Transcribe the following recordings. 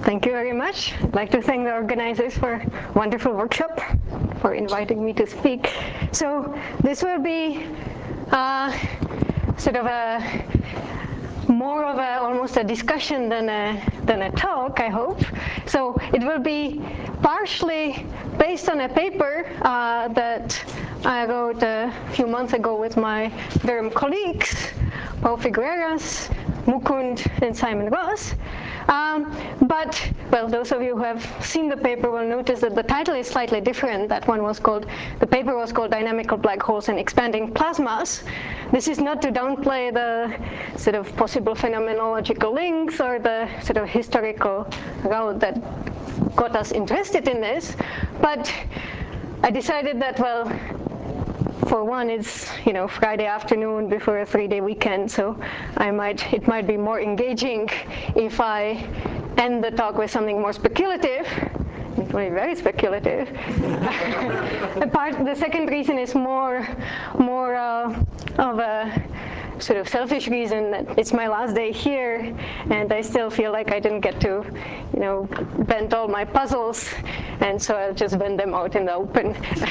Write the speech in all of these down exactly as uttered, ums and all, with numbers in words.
thank you very much. I'd like to thank the organizers for a wonderful workshop, for inviting me to speak. So this will be uh, sort of a more of a almost a discussion than a than a talk, I hope. So it will be partially based on a paper uh, that I wrote a few months ago with my Durham colleagues, Paul Figueras, Mukund, and Simon Ross. Um, but, well, those of you who have seen the paper will notice that the title is slightly different. That one was called, the paper was called Dynamical Black Holes and Expanding Plasmas. This is not to downplay the sort of possible phenomenological links or the sort of historical route that got us interested in this, but I decided that, well, for one, it's, you know, Friday afternoon before a three-day weekend, so I might, it might be more engaging if I end the talk with something more speculative. It's really very speculative. the, part, the second reason is more, more uh, of a sort of selfish reason that it's my last day here, and I still feel like I didn't get to, you know, vent all my puzzles, and so I'll just vent them out in the open.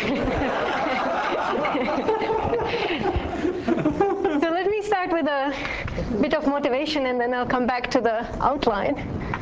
So let me start with a bit of motivation, and then I'll come back to the outline.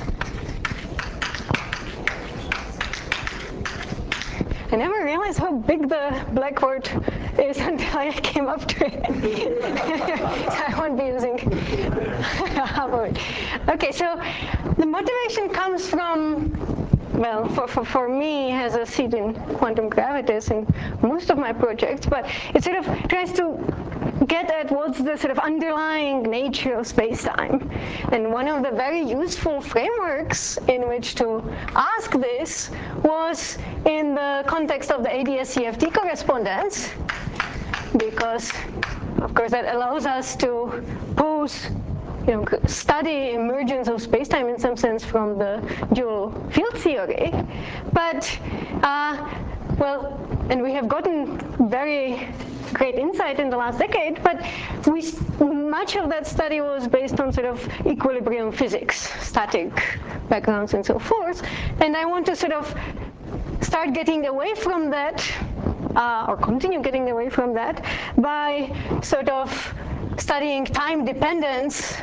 I never realized how big the blackboard is until I came up to it. So I won't be using half of it. Okay, so the motivation comes from, well, for, for, for me, has a seat in quantum gravitas in most of my projects, but it sort of tries to get at what's the sort of underlying nature of space-time. And one of the very useful frameworks in which to ask this was in the context of the A D S C F T correspondence, because, of course, that allows us to pose, you know, study emergence of spacetime in some sense from the dual field theory. But, uh, well, and we have gotten very great insight in the last decade, but we, much of that study was based on sort of equilibrium physics, static backgrounds and so forth. And I want to sort of start getting away from that, uh, or continue getting away from that, by sort of studying time dependence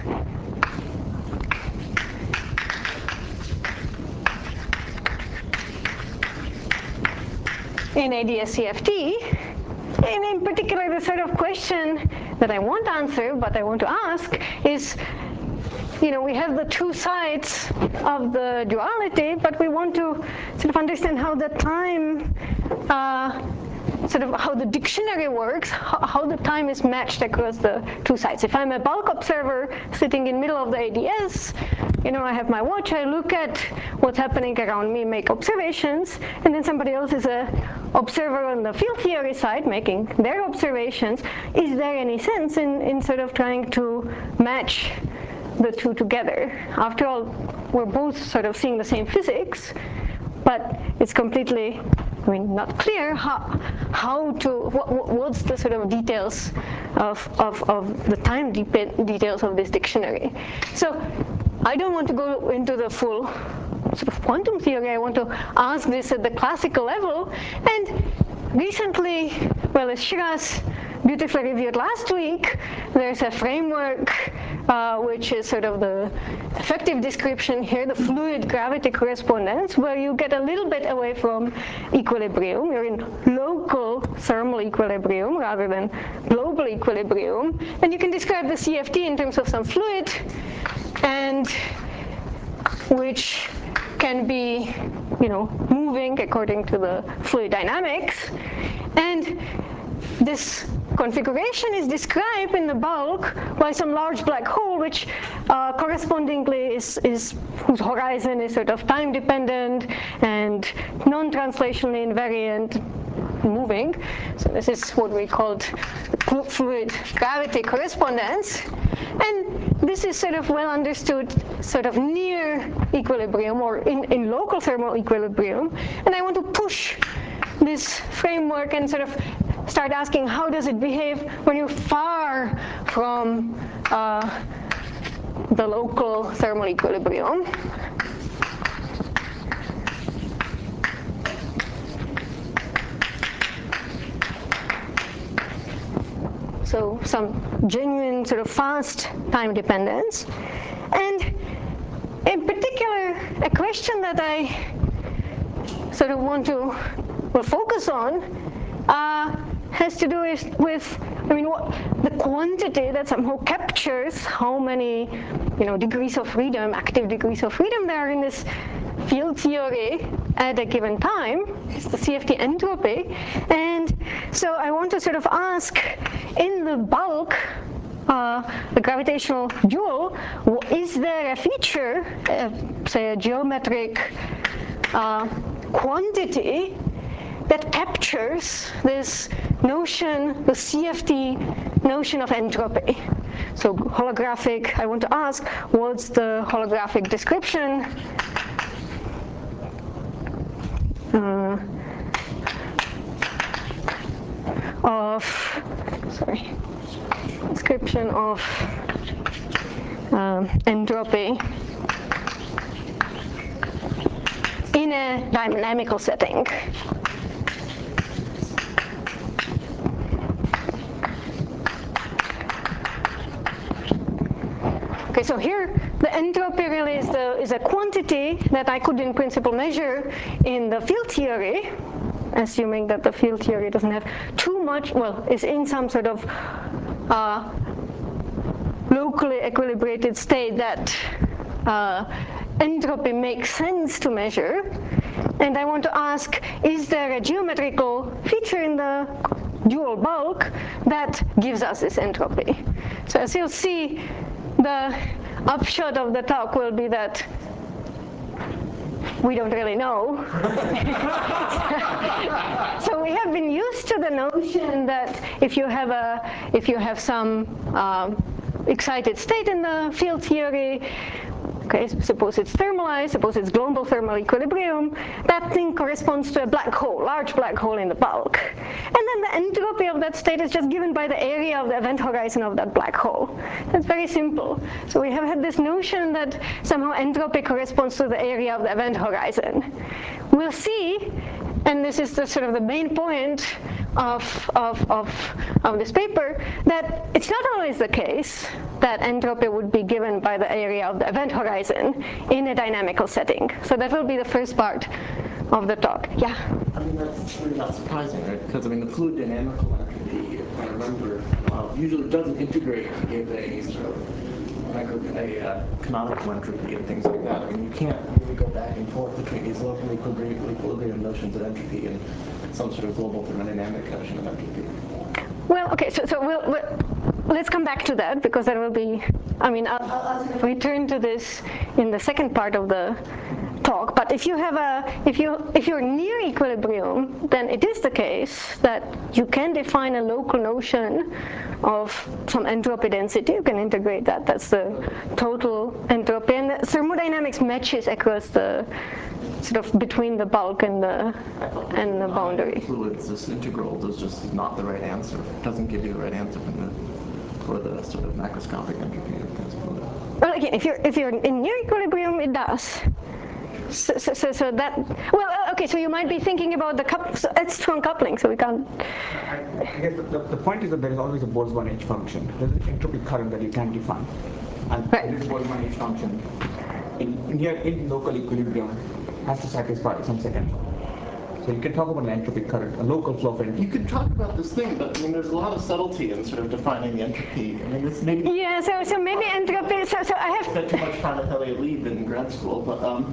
in A D S C F T. And in particular, the sort of question that I won't answer, but I want to ask is, you know, we have the two sides of the duality, but we want to sort of understand how the time, uh, sort of how the dictionary works, how, how the time is matched across the two sides. If I'm a bulk observer sitting in the middle of the A D S, you know, I have my watch, I look at what's happening around me, make observations, and then somebody else is a observer on the field theory side making their observations. Is there any sense in, in sort of trying to match the two together? After all, we're both sort of seeing the same physics, but it's completely, I mean, not clear how, how to, what, what's the sort of details of, of, of the time de details of this dictionary. So I don't want to go into the full sort of quantum theory. I want to ask this at the classical level. And recently, well, as Shiraz beautifully reviewed last week, there's a framework uh, which is sort of the effective description here, the fluid gravity correspondence, where you get a little bit away from equilibrium. You're in local thermal equilibrium rather than global equilibrium. And you can describe the C F T in terms of some fluid, and which can be, you know, moving according to the fluid dynamics. And this configuration is described in the bulk by some large black hole, which uh, correspondingly is, is whose horizon is sort of time dependent and non-translationally invariant, moving. So this is what we called fluid gravity correspondence. And this is sort of well understood sort of near equilibrium or in, in local thermal equilibrium. And I want to push this framework and sort of start asking, how does it behave when you're far from uh, the local thermal equilibrium? to some genuine sort of fast time dependence. And in particular, a question that I sort of want to well, focus on uh, has to do with, with, I mean, what the quantity that somehow captures how many, you know, degrees of freedom, active degrees of freedom there are in this field theory at a given time. It's the C F T entropy. And so I want to sort of ask, in the bulk, uh, the gravitational dual, is there a feature, uh, say a geometric uh, quantity that captures this notion, the C F T notion of entropy? So holographic, I want to ask, what's the holographic description uh, of, sorry, description of um, entropy in a dynamical setting? Okay, so here the entropy really is, the, is a quantity that I could in principle measure in the field theory, assuming that the field theory doesn't have too much, well, is in some sort of uh, locally equilibrated state that uh, entropy makes sense to measure. And I want to ask, is there a geometrical feature in the dual bulk that gives us this entropy? So as you'll see, the upshot of the talk will be that we don't really know. So we have been used to the notion that if you have a, if you have some um, excited state in the field theory, okay, suppose it's thermalized, suppose it's global thermal equilibrium, that thing corresponds to a black hole, large black hole in the bulk. And then the entropy of that state is just given by the area of the event horizon of that black hole. That's very simple. So we have had this notion that somehow entropy corresponds to the area of the event horizon. We'll see, and this is the sort of the main point of, of, of, of this paper, that it's not always the case that entropy would be given by the area of the event horizon in a dynamical setting. So that will be the first part of the talk. Yeah? I mean, that's really not surprising, right? Because, I mean, the fluid dynamical entropy, if I remember, uh, usually doesn't integrate to give a sort of micro, a uh, canonical entropy and things like that. I mean, you can't really go back and forth between these local equilibrium, equilibrium notions of entropy and some sort of global thermodynamic notion of entropy. Well, okay, so, so we'll, we'll, let's come back to that, because that will be, I mean, I'll, I'll return to this in the second part of the talk. But if you have a, if you, if you're near equilibrium, then it is the case that you can define a local notion of some entropy density. You can integrate that. That's the total entropy, and the thermodynamics matches across the sort of between the bulk and the and the boundary. Fluids, this integral is just not the right answer. It doesn't give you the right answer from the, for the sort of macroscopic entropy of things. Well, again, if you're if you're in near equilibrium, it does. So, so, so, so that, well, okay, so you might be thinking about the couple, so it's strong coupling, so we can't. I, I guess the, the, the point is that there is always a Boltzmann H function. There's an entropy current that you can define. And right. This Boltzmann H function in, near in local equilibrium has to satisfy some second law. So you can talk about an entropy current, a local flow of entropy. You could talk about this thing, but I mean, there's a lot of subtlety in sort of defining the entropy. I mean, this maybe. Yeah, so so maybe entropy. So so I have. Spent too much time with Elliot Lieb in grad school, but um,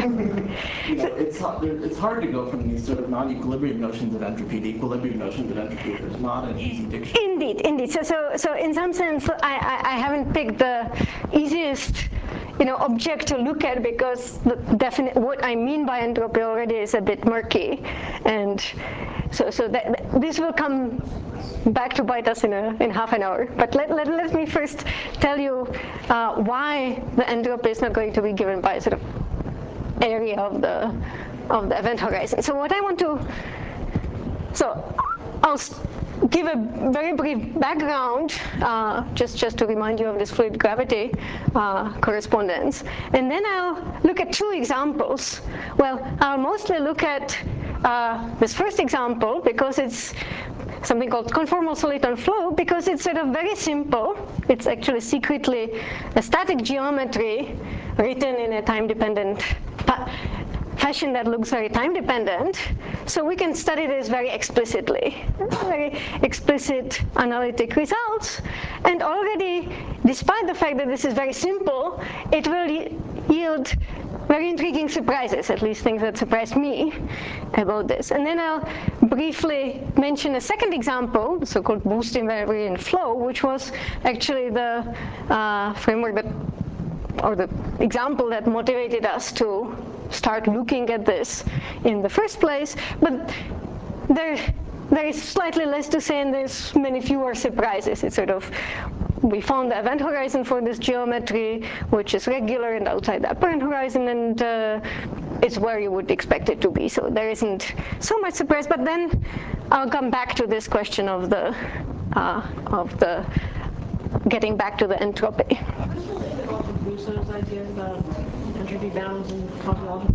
you know, it's hard. It's hard to go from these sort of non-equilibrium notions of entropy to equilibrium notions of entropy. There's not an easy dictionary. Indeed, indeed. So so so in some sense, I I, I haven't picked the easiest, you know, object to look at, because the definite what I mean by entropy already is a bit murky, and so so that this will come back to bite us in a in half an hour. But let let, let me first tell you uh, why the entropy is not going to be given by sort of area of the of the event horizon. So what I want to so I'll give a very brief background, uh, just, just to remind you of this fluid gravity uh, correspondence. And then I'll look at two examples. Well, I'll mostly look at uh, this first example, because it's something called conformal soliton flow, because it's sort of very simple. It's actually secretly a static geometry written in a time-dependent fashion that looks very time-dependent. So we can study this very explicitly, very explicit analytic results. And already, despite the fact that this is very simple, it will yield very intriguing surprises, at least things that surprised me about this. And then I'll briefly mention a second example, the so-called boost invariant flow, which was actually the uh, framework that, or the example that motivated us to start looking at this in the first place. But there, there is slightly less to say, and there's many fewer surprises. It's sort of, we found the event horizon for this geometry, which is regular and outside the apparent horizon, and uh, it's where you would expect it to be. So there isn't so much surprise. But then I'll come back to this question of the uh, of the getting back to the entropy. What's related about the Busso's idea about entropy bounds and cosmological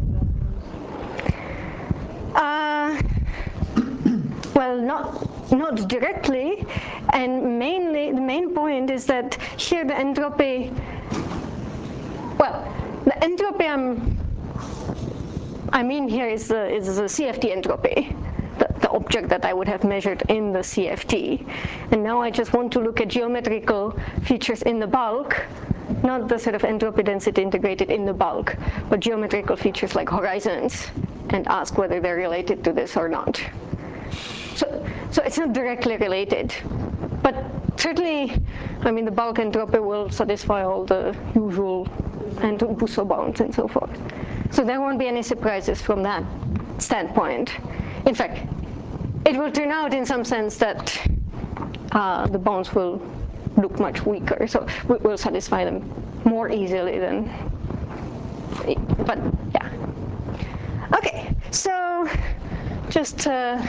bounds? Uh, well, not not directly, and mainly the main point is that here the entropy. Well, the entropy I'm I mean here is the is the C F T entropy. The, the object that I would have measured in the C F T. And now I just want to look at geometrical features in the bulk, not the sort of entropy density integrated in the bulk, but geometrical features like horizons, and ask whether they're related to this or not. So, so it's not directly related, but certainly, I mean, the bulk entropy will satisfy all the usual and Busso bounds and so forth. So there won't be any surprises from that standpoint. In fact, it will turn out in some sense that uh, the bounds will look much weaker, so we will satisfy them more easily than, but yeah. Okay, so just uh,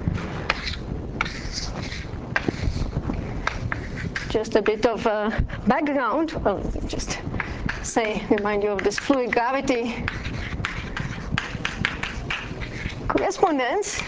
just a bit of uh, background. Well, just say, remind you of this fluid gravity correspondence.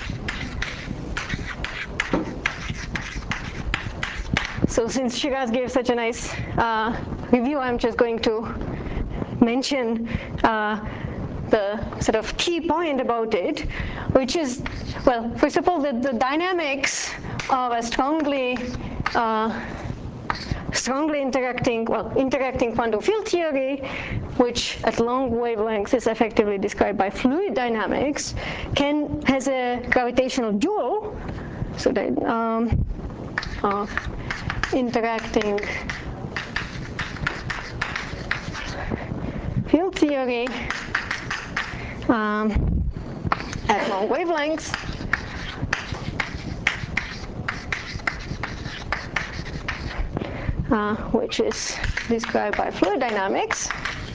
So since Shiraz gave such a nice uh, review, I'm just going to mention uh, the sort of key point about it, which is, well, first of all, that the dynamics of a strongly uh, strongly interacting, well, interacting quantum field theory, which at long wavelengths is effectively described by fluid dynamics, can has a gravitational dual, so that um, of interacting field theory um, at long wavelengths. Uh, which is described by fluid dynamics.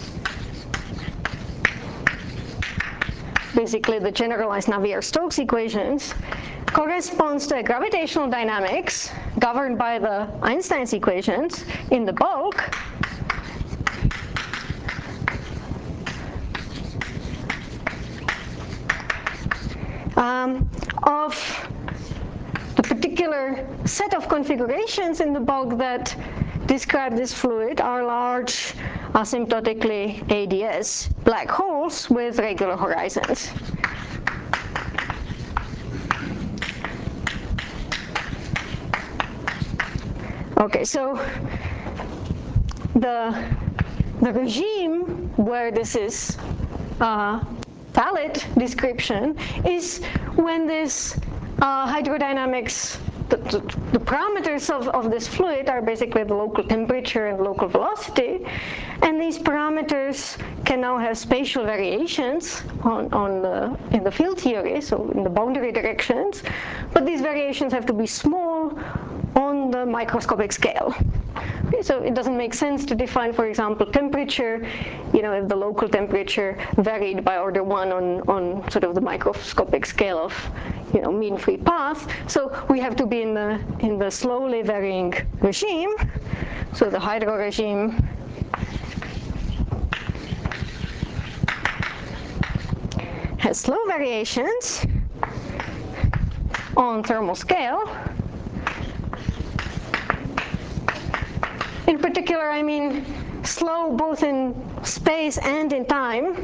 Basically, the generalized Navier-Stokes equations corresponds to a gravitational dynamics governed by the Einstein's equations in the bulk. Um, of the particular set of configurations in the bulk that describe this fluid are large asymptotically A D S black holes with regular horizons. Okay, so the, the regime where this is uh, valid description is when this uh, hydrodynamics, the, the, the parameters of, of this fluid are basically the local temperature and local velocity, and these parameters can now have spatial variations on, on the, in the field theory, so in the boundary directions, but these variations have to be small on the microscopic scale. Okay, so it doesn't make sense to define, for example, temperature, you know, if the local temperature varied by order one on, on sort of the microscopic scale of, you know, mean free path. So we have to be in the, in the slowly varying regime. So the hydro regime has slow variations on thermal scale. In particular, I mean slow both in space and in time.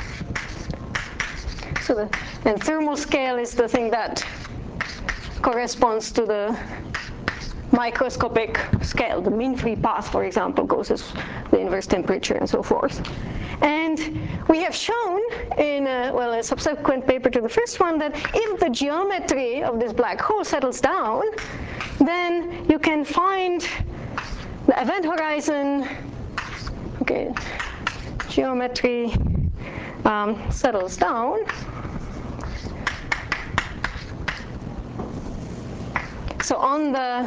So the and thermal scale is the thing that corresponds to the microscopic scale. The mean free path, for example, goes as the inverse temperature and so forth. And we have shown in a, well, a subsequent paper to the first one that if the geometry of this black hole settles down, then you can find the event horizon, okay, geometry um, settles down. So on the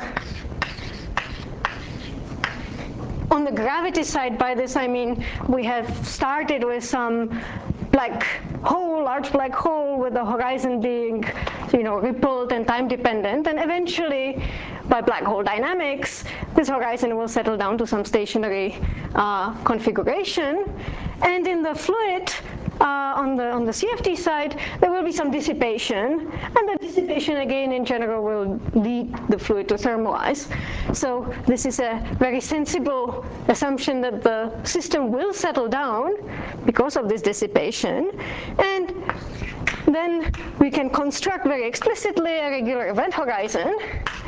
on the gravity side, by this I mean we have started with some black hole, large black hole, with the horizon being, you know, rippled and time dependent, and eventually, by black hole dynamics, this horizon will settle down to some stationary uh, configuration, and in the fluid. Uh, on the on the C F T side, there will be some dissipation, and the dissipation again in general will lead the fluid to thermalize. So this is a very sensible assumption that the system will settle down because of this dissipation, and then we can construct very explicitly a regular event horizon.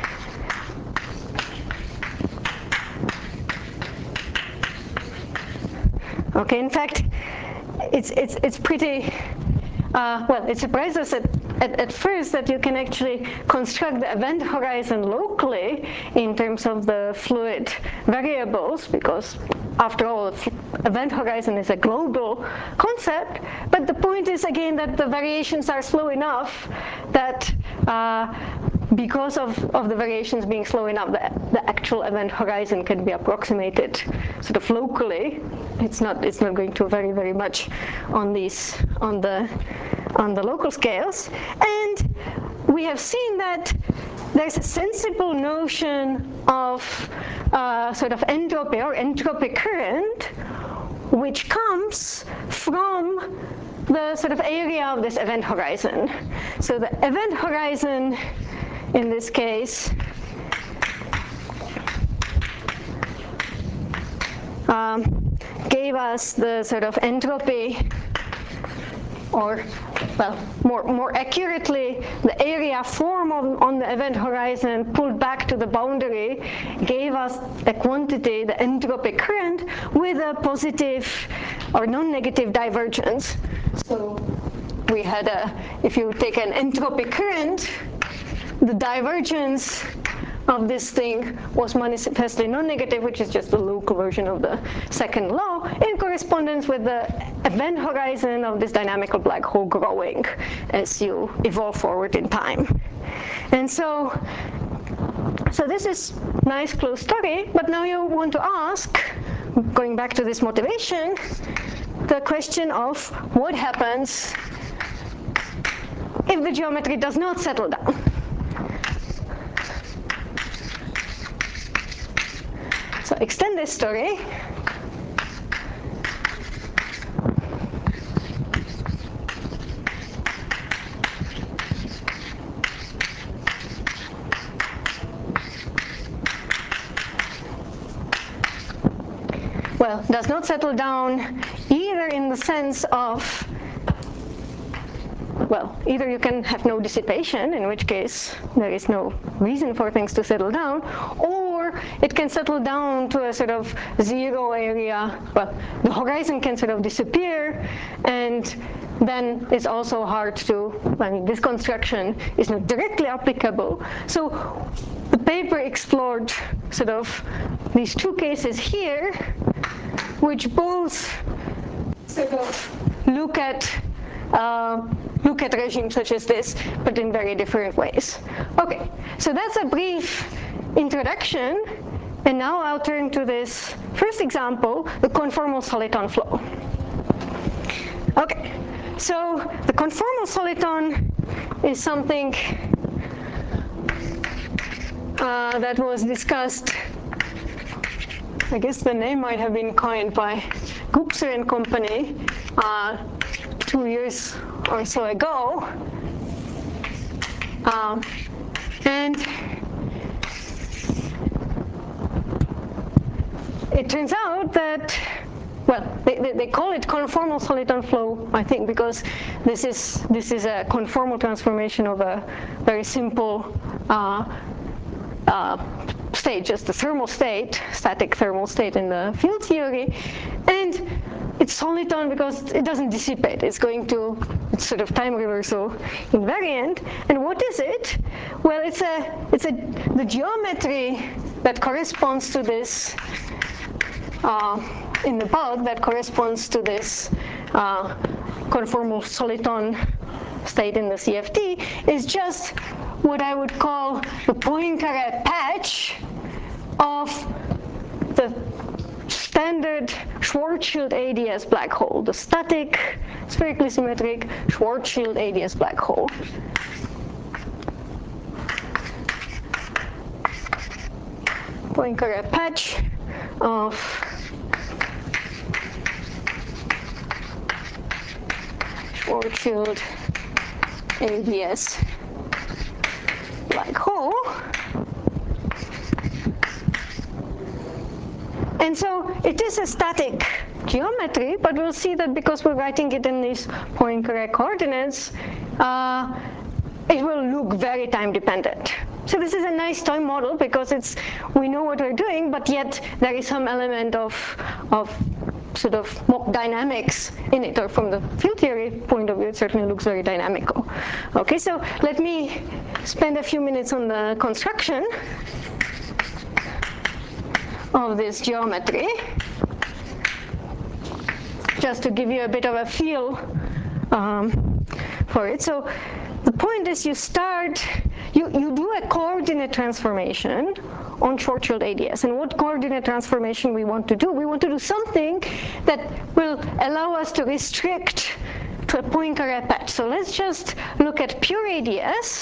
Okay, in fact, it's it's it's pretty. Uh, well, it surprised us at, at, at first that you can actually construct the event horizon locally in terms of the fluid variables, because after all, event horizon is a global concept. But the point is, again, that the variations are slow enough that uh, because of, of the variations being slow enough, the, the actual event horizon can be approximated sort of locally. It's not it's not going to vary very much on these on the on the local scales. And we have seen that there's a sensible notion of uh, sort of entropy or entropic current, which comes from the sort of area of this event horizon. So the event horizon in this case um, gave us the sort of entropy, or well, more, more accurately, the area form on, on the event horizon pulled back to the boundary gave us a quantity, the entropic current, with a positive or non-negative divergence. So we had a, if you take an entropic current, the divergence of this thing was manifestly non-negative, which is just the local version of the second law, in correspondence with the event horizon of this dynamical black hole growing as you evolve forward in time. And so, so this is nice close story, but now you want to ask, going back to this motivation, the question of what happens if the geometry does not settle down. So extend this story. Well, does not settle down either in the sense of, well, either you can have no dissipation, in which case there is no reason for things to settle down, or it can settle down to a sort of zero area. Well, the horizon can sort of disappear, and then it's also hard to, I mean, this construction is not directly applicable. So the paper explored sort of these two cases here, which both sort of look at Uh, look at regimes such as this, but in very different ways. Okay, so that's a brief introduction, and now I'll turn to this first example, the conformal soliton flow. Okay, so the conformal soliton is something uh, that was discussed, I guess the name might have been coined by Gupser and company uh, two years or so ago. Um, And it turns out that, well, they, they, they call it conformal soliton flow, I think, because this is this is a conformal transformation of a very simple uh, uh, state, just the thermal state, static thermal state in the field theory, and it's soliton because it doesn't dissipate. It's going to, it's sort of time reversal invariant. And what is it? Well, it's a it's a the geometry that corresponds to this. Uh, in the bulk that corresponds to this uh, conformal soliton state in the C F T is just what I would call the Poincare patch of the standard Schwarzschild A D S black hole, the static, spherically symmetric Schwarzschild A D S black hole. Poincare patch of Schwarzschild A D S black hole. And so it is a static geometry, but we'll see that because we're writing it in these Poincare coordinates, uh, it will look very time dependent. So this is a nice toy model because it's we know what we're doing, but yet there is some element of of sort of mock dynamics in it, or from the field theory point of view, it certainly looks very dynamical. Okay, so let me spend a few minutes on the construction of this geometry, just to give you a bit of a feel um, for it. So the point is you start, you, you do a coordinate transformation on Schwarzschild A D S. And what coordinate transformation we want to do? We want to do something that will allow us to restrict to a Poincare patch. So let's just look at pure A D S,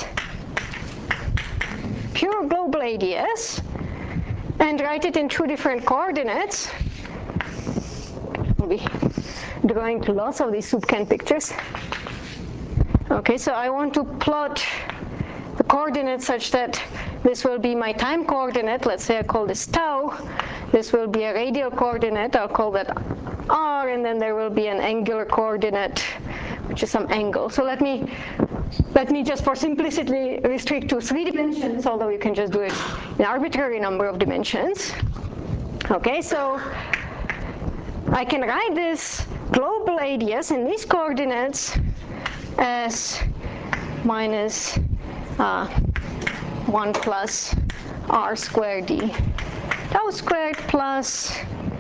pure global A D S, and write it in two different coordinates. I'll be drawing lots of these SoupCan pictures. Okay, so I want to plot the coordinates such that this will be my time coordinate. Let's say I call this tau. This will be a radial coordinate. I'll call that r, and then there will be an angular coordinate, which is some angle. So let me let me just for simplicity restrict to three dimensions, although you can just do it in arbitrary number of dimensions. Okay, so I can write this global A D S in these coordinates as minus uh, one plus r squared d tau squared plus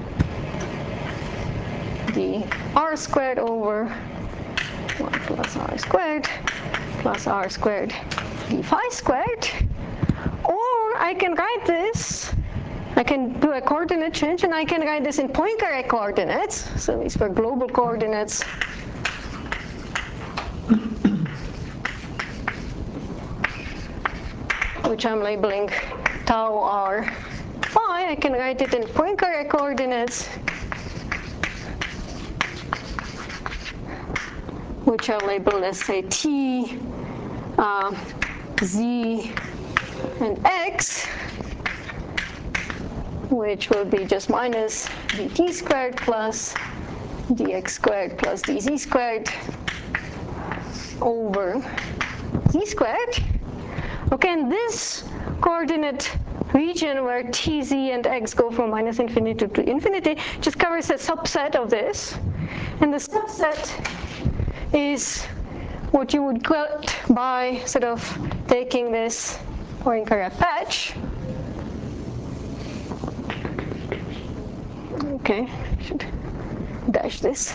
d r squared over one plus r squared plus r squared d phi squared. Or I can write this, I can do a coordinate change, and I can write this in Poincare coordinates. So these were global coordinates. Which I'm labeling tau r phi. I can write it in Poincare coordinates, which are labeled as, say, t, uh, z, and x, which will be just minus dt squared plus dx squared plus dz squared over z squared. Okay, and this coordinate region where t, z, and x go from minus infinity to infinity just covers a subset of this. And the subset is what you would get by sort of taking this Poincare patch. Okay, I should dash this.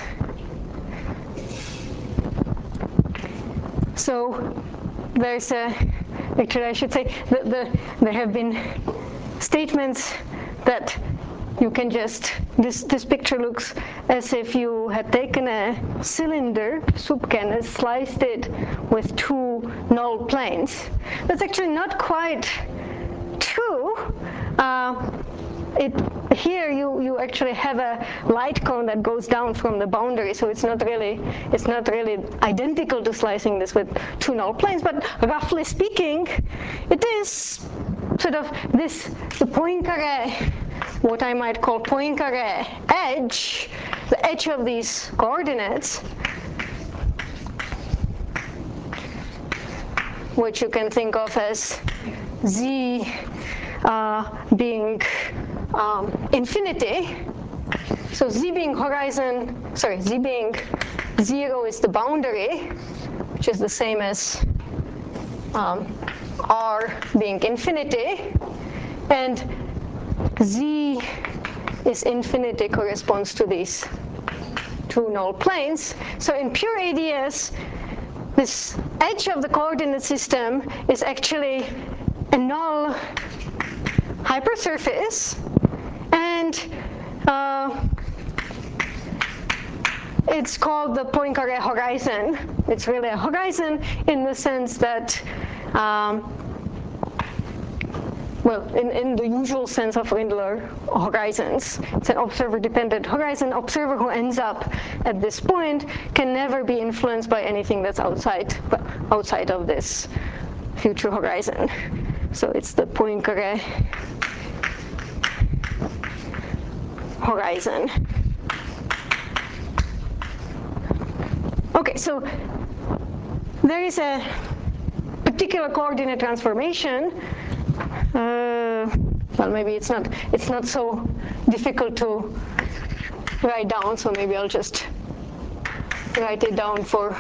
So there's a, actually I should say, that the, there have been statements that you can just, this, this picture looks as if you had taken a cylinder, SoupCan, and sliced it with two null planes. That's actually not quite true. Uh, it here you, you actually have a light cone that goes down from the boundary, so it's not really it's not really identical to slicing this with two null planes, but roughly speaking, it is sort of this, the Poincare, what I might call Poincare edge, the edge of these coordinates, which you can think of as z uh, being um, infinity. So z being horizon, sorry, z being zero is the boundary, which is the same as um, r being infinity, and z is infinity corresponds to these two null planes. So in pure A D S, this edge of the coordinate system is actually a null hypersurface, and uh, it's called the Poincare horizon. It's really a horizon in the sense that, um, well, in, in the usual sense of Rindler horizons, it's an observer-dependent horizon. Observer who ends up at this point can never be influenced by anything that's outside, outside of this future horizon. So it's the Poincare horizon. Okay, so there is a particular coordinate transformation. Uh, well, maybe it's not it's not so difficult to write down, so maybe I'll just write it down for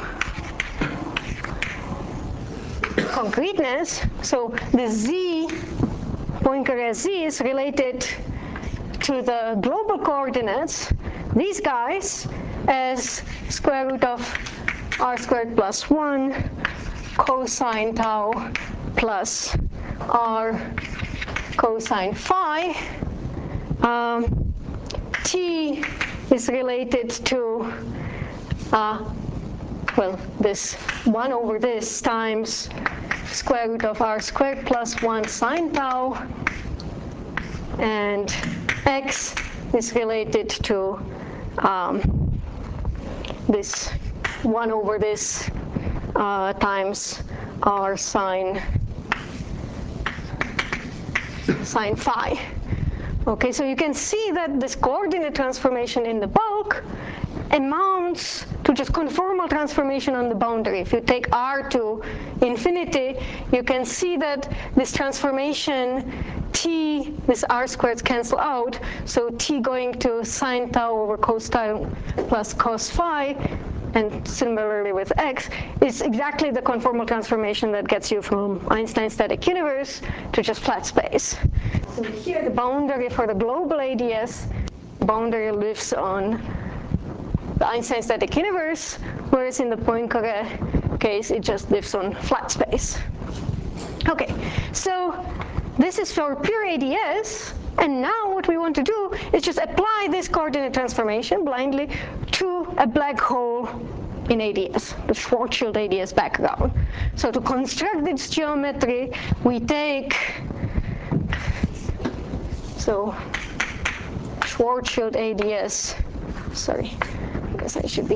concreteness. So the z, Poincare z, is related to the global coordinates, these guys, as square root of r squared plus one cosine tau plus r cosine phi. Um, t is related to, uh, well, this one over this times square root of r squared plus one sine tau, and x is related to um, this one over this uh, times r sine sine phi. Okay, so you can see that this coordinate transformation in the bulk amounts to just conformal transformation on the boundary. If you take r to infinity, you can see that this transformation t, this r squareds cancel out, so t going to sine tau over cos tau plus cos phi, and similarly with x, is exactly the conformal transformation that gets you from Einstein static universe to just flat space. So here the boundary for the global A D S, boundary lives on the Einstein static universe, whereas in the Poincare case, it just lives on flat space. Okay, so this is for pure A D S, and now what we want to do is just apply this coordinate transformation blindly to a black hole in A D S, the Schwarzschild A D S background. So to construct this geometry, we take, so Schwarzschild A D S, sorry, I guess I should be,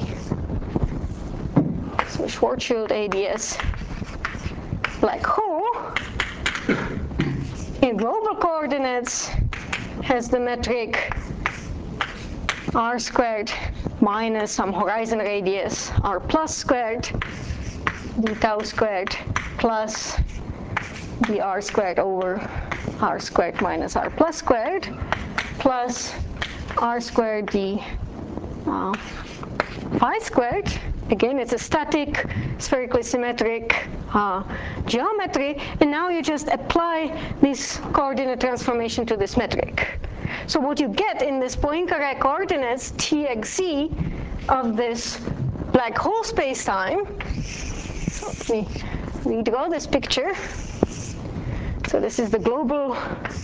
so Schwarzschild A D S black hole in global coordinates has the metric r squared minus some horizon radius r plus squared d tau squared plus d r squared over r squared minus r plus squared plus r squared d uh, phi squared. Again, it's a static, spherically symmetric uh, geometry, and now you just apply this coordinate transformation to this metric. So what you get in this Poincare coordinates txz of this black hole spacetime, so let me redraw this picture. So this is the global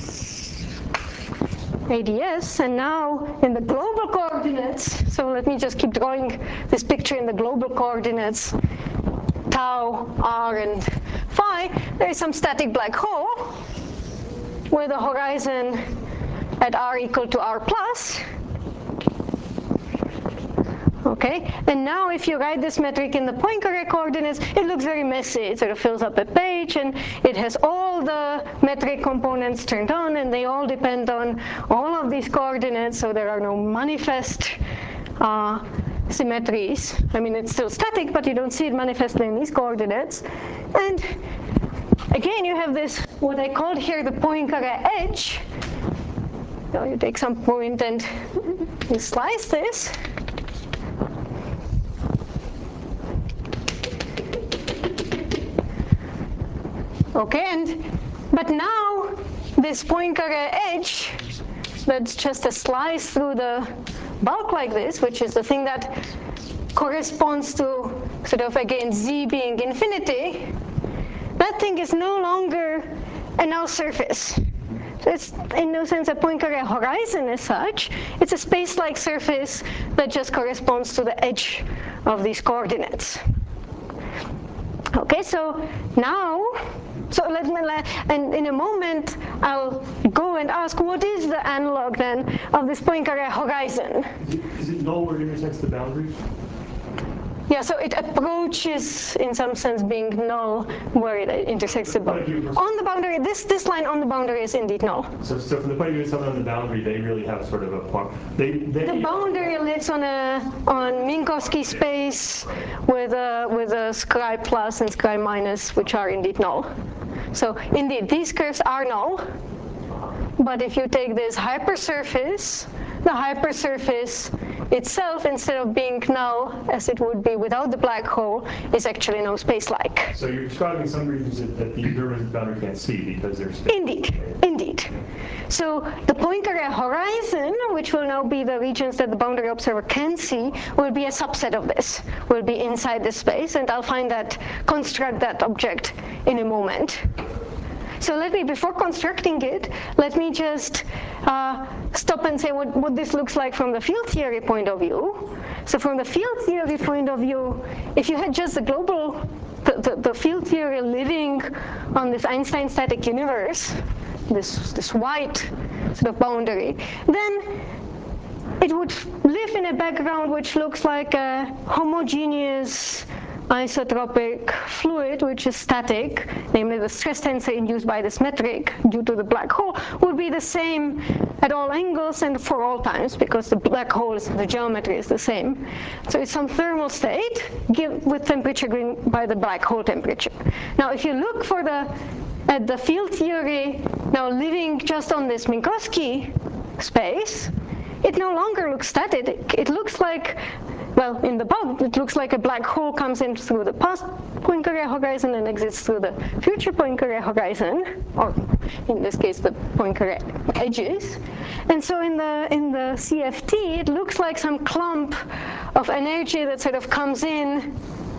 A D S, and now in the global coordinates, so let me just keep drawing this picture in the global coordinates, tau, r, and phi, there is some static black hole where the horizon at r equal to r plus. Okay, and now if you write this metric in the Poincare coordinates, it looks very messy. It sort of fills up a page, and it has all the metric components turned on, and they all depend on all of these coordinates, so there are no manifest uh, symmetries. I mean, it's still static, but you don't see it manifestly in these coordinates. And again, you have this, what I called here the Poincare edge. So you take some point and you slice this. Okay, and but now this Poincare edge, that's just a slice through the bulk like this, which is the thing that corresponds to sort of again z being infinity, that thing is no longer a null surface. So it's in no sense a Poincare horizon as such. It's a space-like surface that just corresponds to the edge of these coordinates. Okay, so now, so let me, and in a moment, I'll go and ask what is the analog then of this Poincare horizon? Is it, is it null where it intersects the boundary? Yeah, so it approaches, in some sense, being null where it intersects the boundary. On the boundary, this this line on the boundary is indeed null. So, so from the point of view of someone on the boundary, they really have sort of a point. They, they, the boundary lives on a on Minkowski space with a with a Scri plus and Scri minus, which are indeed null. So indeed, these curves are null. But if you take this hypersurface, the hypersurface itself, instead of being null as it would be without the black hole, is actually no space-like. So you're describing some regions that, that the observers at the boundary can't see because they're space. Indeed, indeed. So the Poincare horizon, which will now be the regions that the boundary observer can see, will be a subset of this, will be inside this space, and I'll find that, construct that object in a moment. So let me, before constructing it, let me just uh, stop and say what, what this looks like from the field theory point of view. So from the field theory point of view, if you had just the global, the, the, the field theory living on this Einstein static universe, this, this white sort of boundary, then it would live in a background which looks like a homogeneous isotropic fluid, which is static, namely the stress tensor induced by this metric due to the black hole, would be the same at all angles and for all times, because the black hole, is, the geometry is the same. So it's some thermal state give, with temperature given by the black hole temperature. Now, if you look for the at the field theory now living just on this Minkowski space, it no longer looks static. It looks like, well, in the bulk, it looks like a black hole comes in through the past Poincare horizon and exits through the future Poincare horizon, or in this case, the Poincare edges. And so in the in the C F T, it looks like some clump of energy that sort of comes in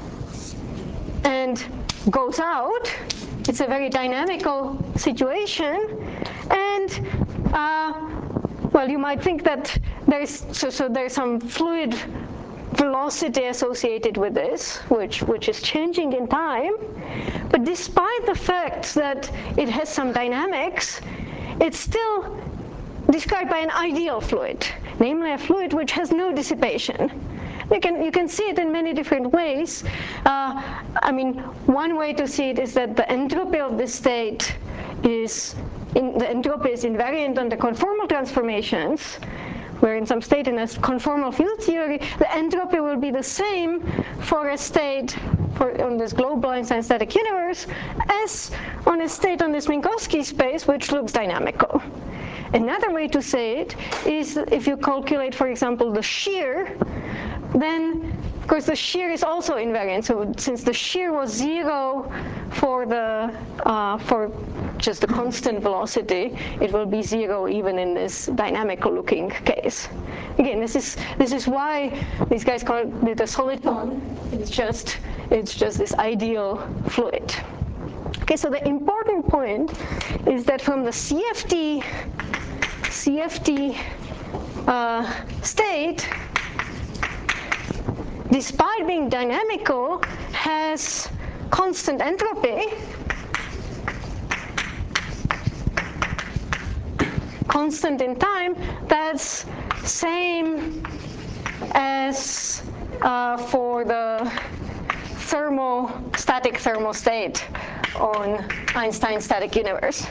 and goes out. It's a very dynamical situation, and uh, well, you might think that there's so, so there's some fluid velocity associated with this, which which is changing in time. But despite the fact that it has some dynamics, it's still described by an ideal fluid, namely a fluid which has no dissipation. You can you can see it in many different ways. Uh, I mean, one way to see it is that the entropy of this state is in, the entropy is invariant under conformal transformations, where in some state in a conformal field theory, the entropy will be the same for a state for on this global Einstein static universe as on a state on this Minkowski space, which looks dynamical. Another way to say it is if you calculate, for example, the shear, then of course the shear is also invariant. So since the shear was zero for the uh, for just the constant velocity, it will be zero even in this dynamical looking case. Again, this is this is why these guys call it a soliton. It's just it's just this ideal fluid. Okay, so the important point is that from the C F T C F T uh, state, despite being dynamical, has constant entropy. constant in time that's same as uh, for the thermal, static thermal state on Einstein's static universe.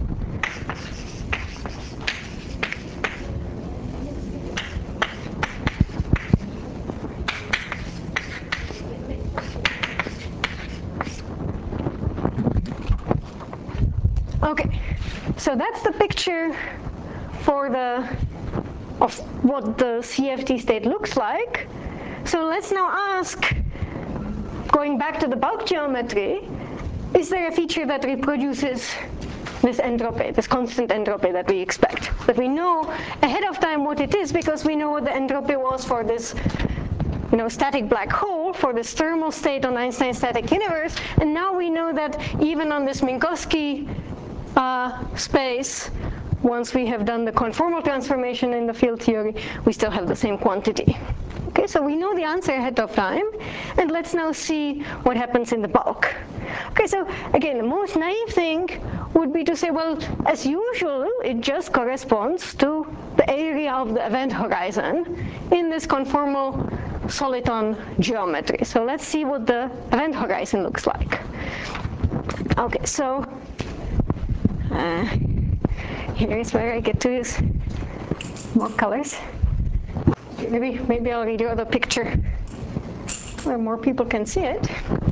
Okay, so that's the picture for the of what the C F T state looks like. So let's now ask, going back to the bulk geometry, is there a feature that reproduces this entropy, this constant entropy that we expect? That we know ahead of time what it is because we know what the entropy was for this you know, static black hole, for this thermal state on Einstein's static universe, and now we know that even on this Minkowski uh, space, once we have done the conformal transformation in the field theory, we still have the same quantity. Okay, so we know the answer ahead of time, and let's now see what happens in the bulk. Okay, so again, the most naive thing would be to say, well, as usual, it just corresponds to the area of the event horizon in this conformal soliton geometry. So let's see what the event horizon looks like. Okay, so uh, here is where I get to use more colors. Maybe, maybe I'll redraw the picture where more people can see it.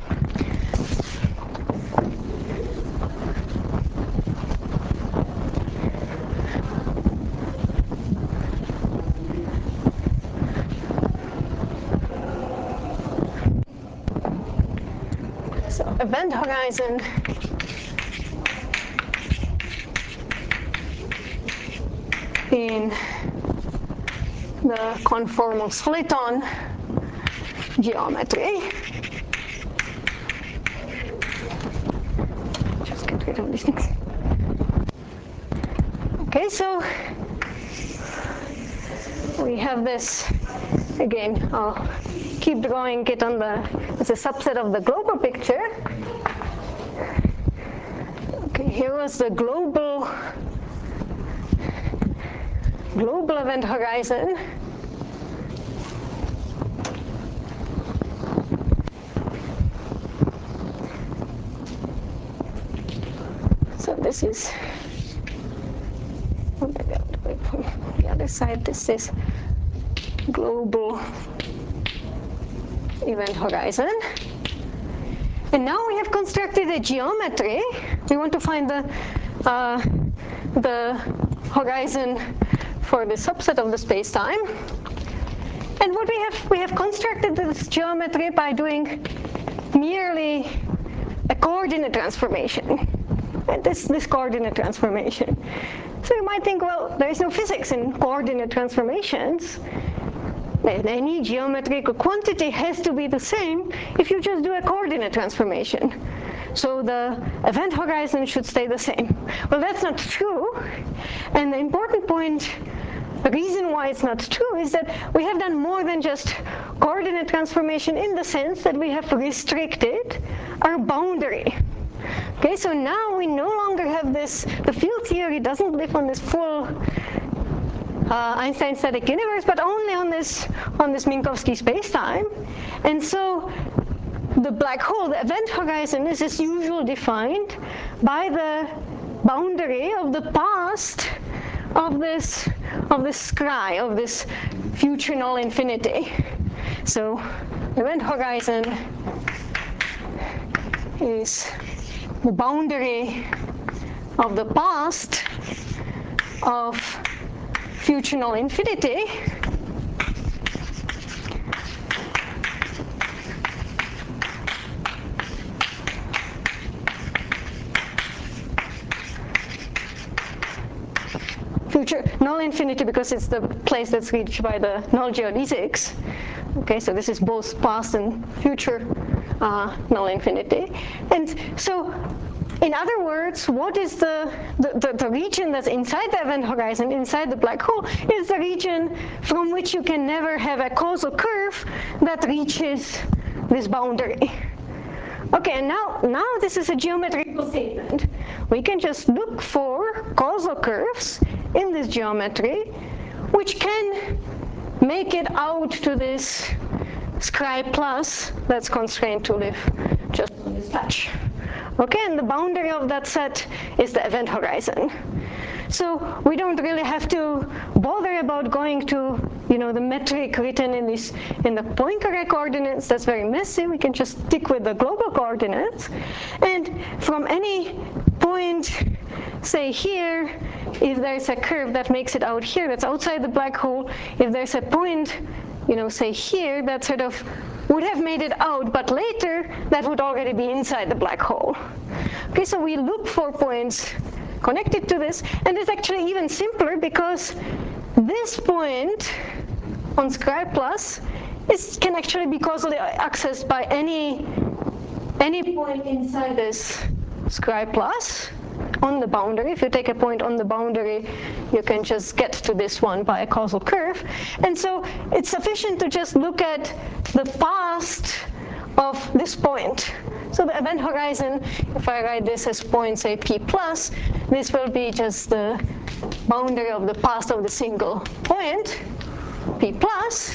So event horizon in the conformal soliton geometry. Just get rid of these things. Okay, so we have this, again, I'll keep drawing it on the, it's a subset of the global picture. Okay, here was the global, global event horizon. So this is, oh my God, wait, from the other side, this is global event horizon. And now we have constructed a geometry. We want to find the, uh, the horizon for the subset of the space-time. And what we have, we have constructed this geometry by doing merely a coordinate transformation. And this, this coordinate transformation. So you might think, well, there is no physics in coordinate transformations. Any geometrical quantity has to be the same if you just do a coordinate transformation. So the event horizon should stay the same. Well, that's not true. And the important point, the reason why it's not true is that we have done more than just coordinate transformation in the sense that we have restricted our boundary. Okay, so now we no longer have this, the field theory doesn't live on this full uh, Einstein static universe, but only on this, on this Minkowski spacetime. And so the black hole, the event horizon, is as usual defined by the boundary of the past of this, of this scry, of this future null infinity. So event horizon is the boundary of the past of future null infinity. Future null infinity because it's the place that's reached by the null geodesics. Okay, so this is both past and future uh, null infinity. And so, in other words, what is the, the, the, the region that's inside the event horizon, inside the black hole, is the region from which you can never have a causal curve that reaches this boundary. Okay, and now, now this is a geometrical statement. We can just look for causal curves in this geometry, which can make it out to this scribe plus that's constrained to live just on this patch. Okay, and the boundary of that set is the event horizon. So we don't really have to bother about going to, you know, the metric written in this in the Poincare coordinates. That's very messy. We can just stick with the global coordinates. And from any point, say here, if there's a curve that makes it out here, that's outside the black hole. If there's a point, you know, say here, that sort of would have made it out, but later that would already be inside the black hole. Okay, so we look for points connected to this, and it's actually even simpler because this point on scribe plus is, can actually be causally accessed by any, any point inside this scribe plus on the boundary. If you take a point on the boundary, you can just get to this one by a causal curve. And so it's sufficient to just look at the past of this point. So the event horizon, if I write this as point, say p plus, this will be just the boundary of the past of the single point, p plus.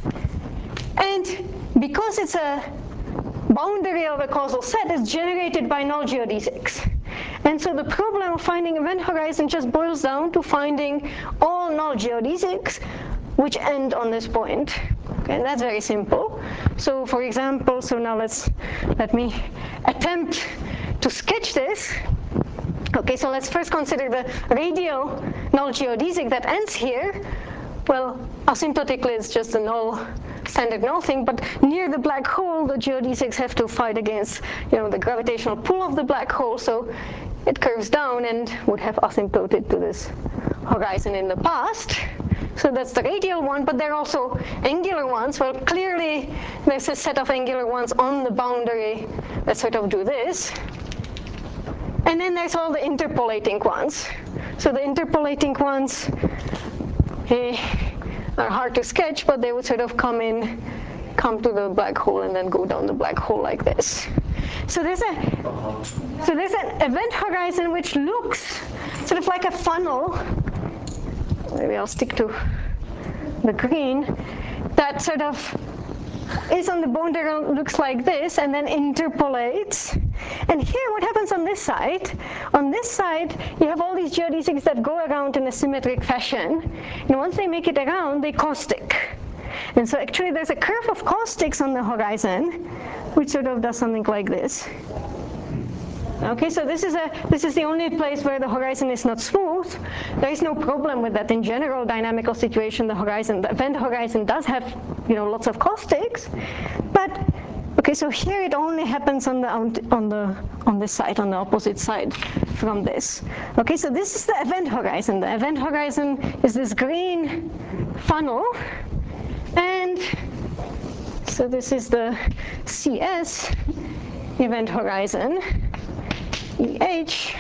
And because it's a boundary of a causal set, it's generated by null geodesics. And so the problem of finding event horizon just boils down to finding all null geodesics which end on this point. Okay, and that's very simple. So for example, so now let's, let me attempt to sketch this. Okay, so let's first consider the radial null geodesic that ends here. Well, asymptotically it's just a null, standard null thing, but near the black hole, the geodesics have to fight against, you know, the gravitational pull of the black hole, so it curves down and would have asymptoted to this horizon in the past. So that's the radial one, but there are also angular ones. Well, clearly there's a set of angular ones on the boundary that sort of do this. And then there's all the interpolating ones. So the interpolating ones eh, are hard to sketch, but they would sort of come in, come to the black hole and then go down the black hole like this. So there's a, so there's an event horizon which looks sort of like a funnel. Maybe I'll stick to the green, that sort of is on the boundary, looks like this, and then interpolates. And here, what happens on this side? On this side, you have all these geodesics that go around in a symmetric fashion, and once they make it around, they caustic. And so actually, there's a curve of caustics on the horizon, which sort of does something like this. Okay, so this is a this is the only place where the horizon is not smooth. There is no problem with that in general dynamical situation. The horizon, the event horizon, does have, you know, lots of caustics, but okay, so here it only happens on the on the on this side, on the opposite side from this. Okay, so this is the event horizon. The event horizon is this green funnel, and so this is the C S event horizon. E H,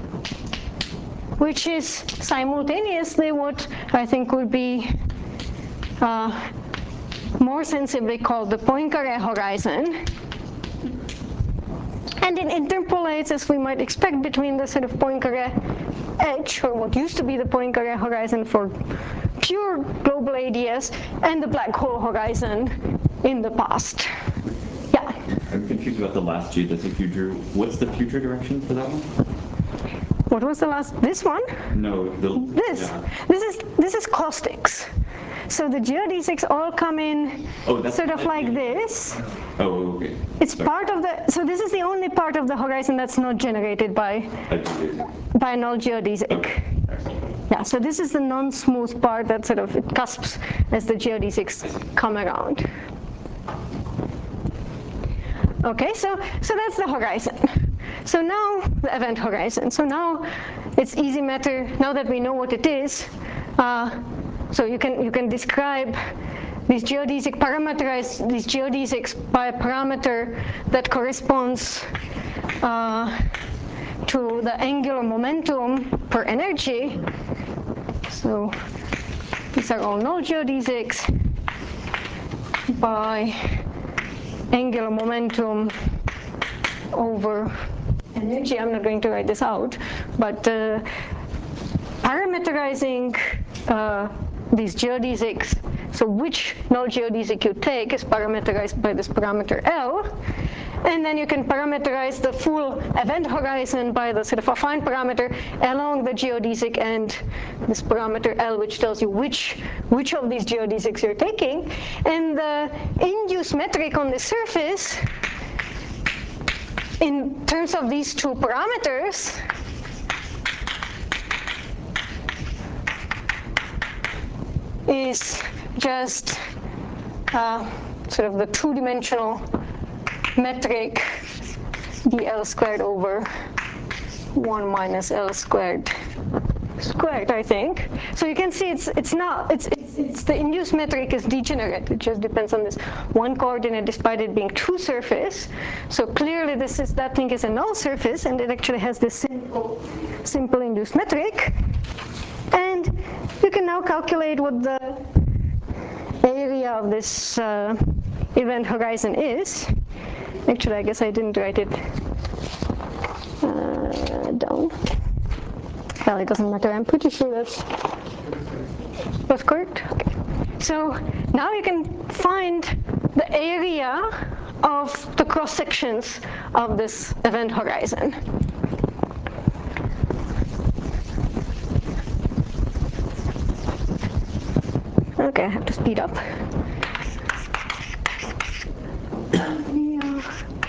which is simultaneously what I think would be uh, more sensibly called the Poincare horizon. And it interpolates, as we might expect, between the sort of Poincare edge, or what used to be the Poincare horizon for pure global A D S, and the black hole horizon in the past. Yeah? I'm confused about the last geodesic you drew. What's the future direction for that one? What was the last? This one? No, the This. Yeah. This is this is caustics. So the geodesics all come in Oh, that's sort of like this. Oh, okay. It's Sorry. part of the. So this is the only part of the horizon that's not generated by A geodesic. by null geodesic. Okay. Yeah. So this is the non-smooth part that sort of it cusps as the geodesics come around. Okay, so, so that's the horizon. So now the event horizon. So now it's easy matter, now that we know what it is, uh, so you can, you can describe these geodesic, parameterize these geodesics by a parameter that corresponds uh, to the angular momentum per energy. So these are all null geodesics by angular momentum over energy. I'm not going to write this out, but uh, parameterizing uh, these geodesics. So which null geodesic you take is parameterized by this parameter L. And then you can parameterize the full event horizon by the sort of affine parameter along the geodesic and this parameter L, which tells you which, which of these geodesics you're taking. And the in-use metric on the surface, in terms of these two parameters, is just uh, sort of the two-dimensional metric dl squared over one minus L squared squared, I think. So you can see it's it's not it's it's, it's the induced metric is degenerate. It just depends on this one coordinate despite it being two surface. So clearly this is that thing is a null surface, and it actually has this simple simple induced metric. And you can now calculate what the area of this uh, event horizon is. Actually, I guess I didn't write it uh, down. Well, it doesn't matter. I'm pretty sure that's was correct. Okay. So now you can find the area of the cross sections of this event horizon. Okay, I have to speed up. Area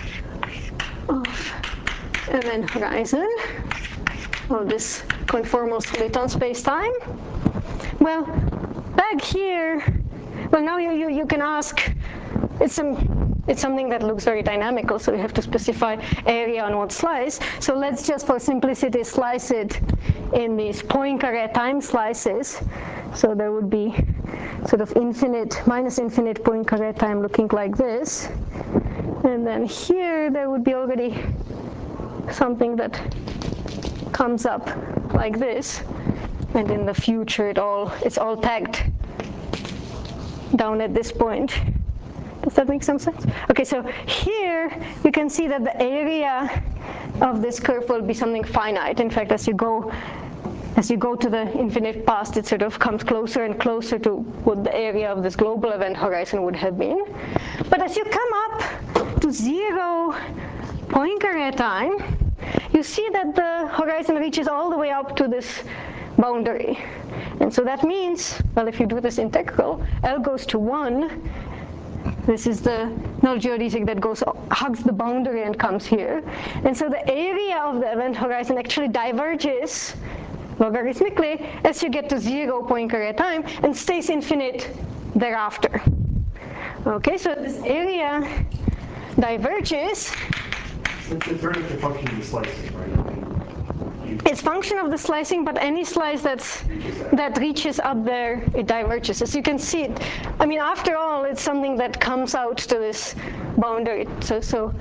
of event horizon of this conformal split on space-time. Well, back here, well now you, you, you can ask, it's, some, it's something that looks very dynamical, so we have to specify area on what slice. So let's just for simplicity slice it in these Poincare time slices. So there would be sort of infinite, minus infinite Poincare time looking like this. And then here there would be already something that comes up like this. And in the future it all it's all tagged down at this point. Does that make some sense? Okay, so here you can see that the area of this curve will be something finite. In fact, as you go As you go to the infinite past, it sort of comes closer and closer to what the area of this global event horizon would have been. But as you come up to zero Poincare time, you see that the horizon reaches all the way up to this boundary. And so that means, well, if you do this integral, L goes to one. This is the null geodesic that goes hugs the boundary and comes here. And so the area of the event horizon actually diverges logarithmically as you get to zero Poincare time and stays infinite thereafter. Okay, so this area diverges. It's, it's very much a function of the slicing, right? I mean, you, It's function of the slicing, but any slice that's that reaches up there, it diverges. As you can see, it, I mean, after all, it's something that comes out to this boundary. So, so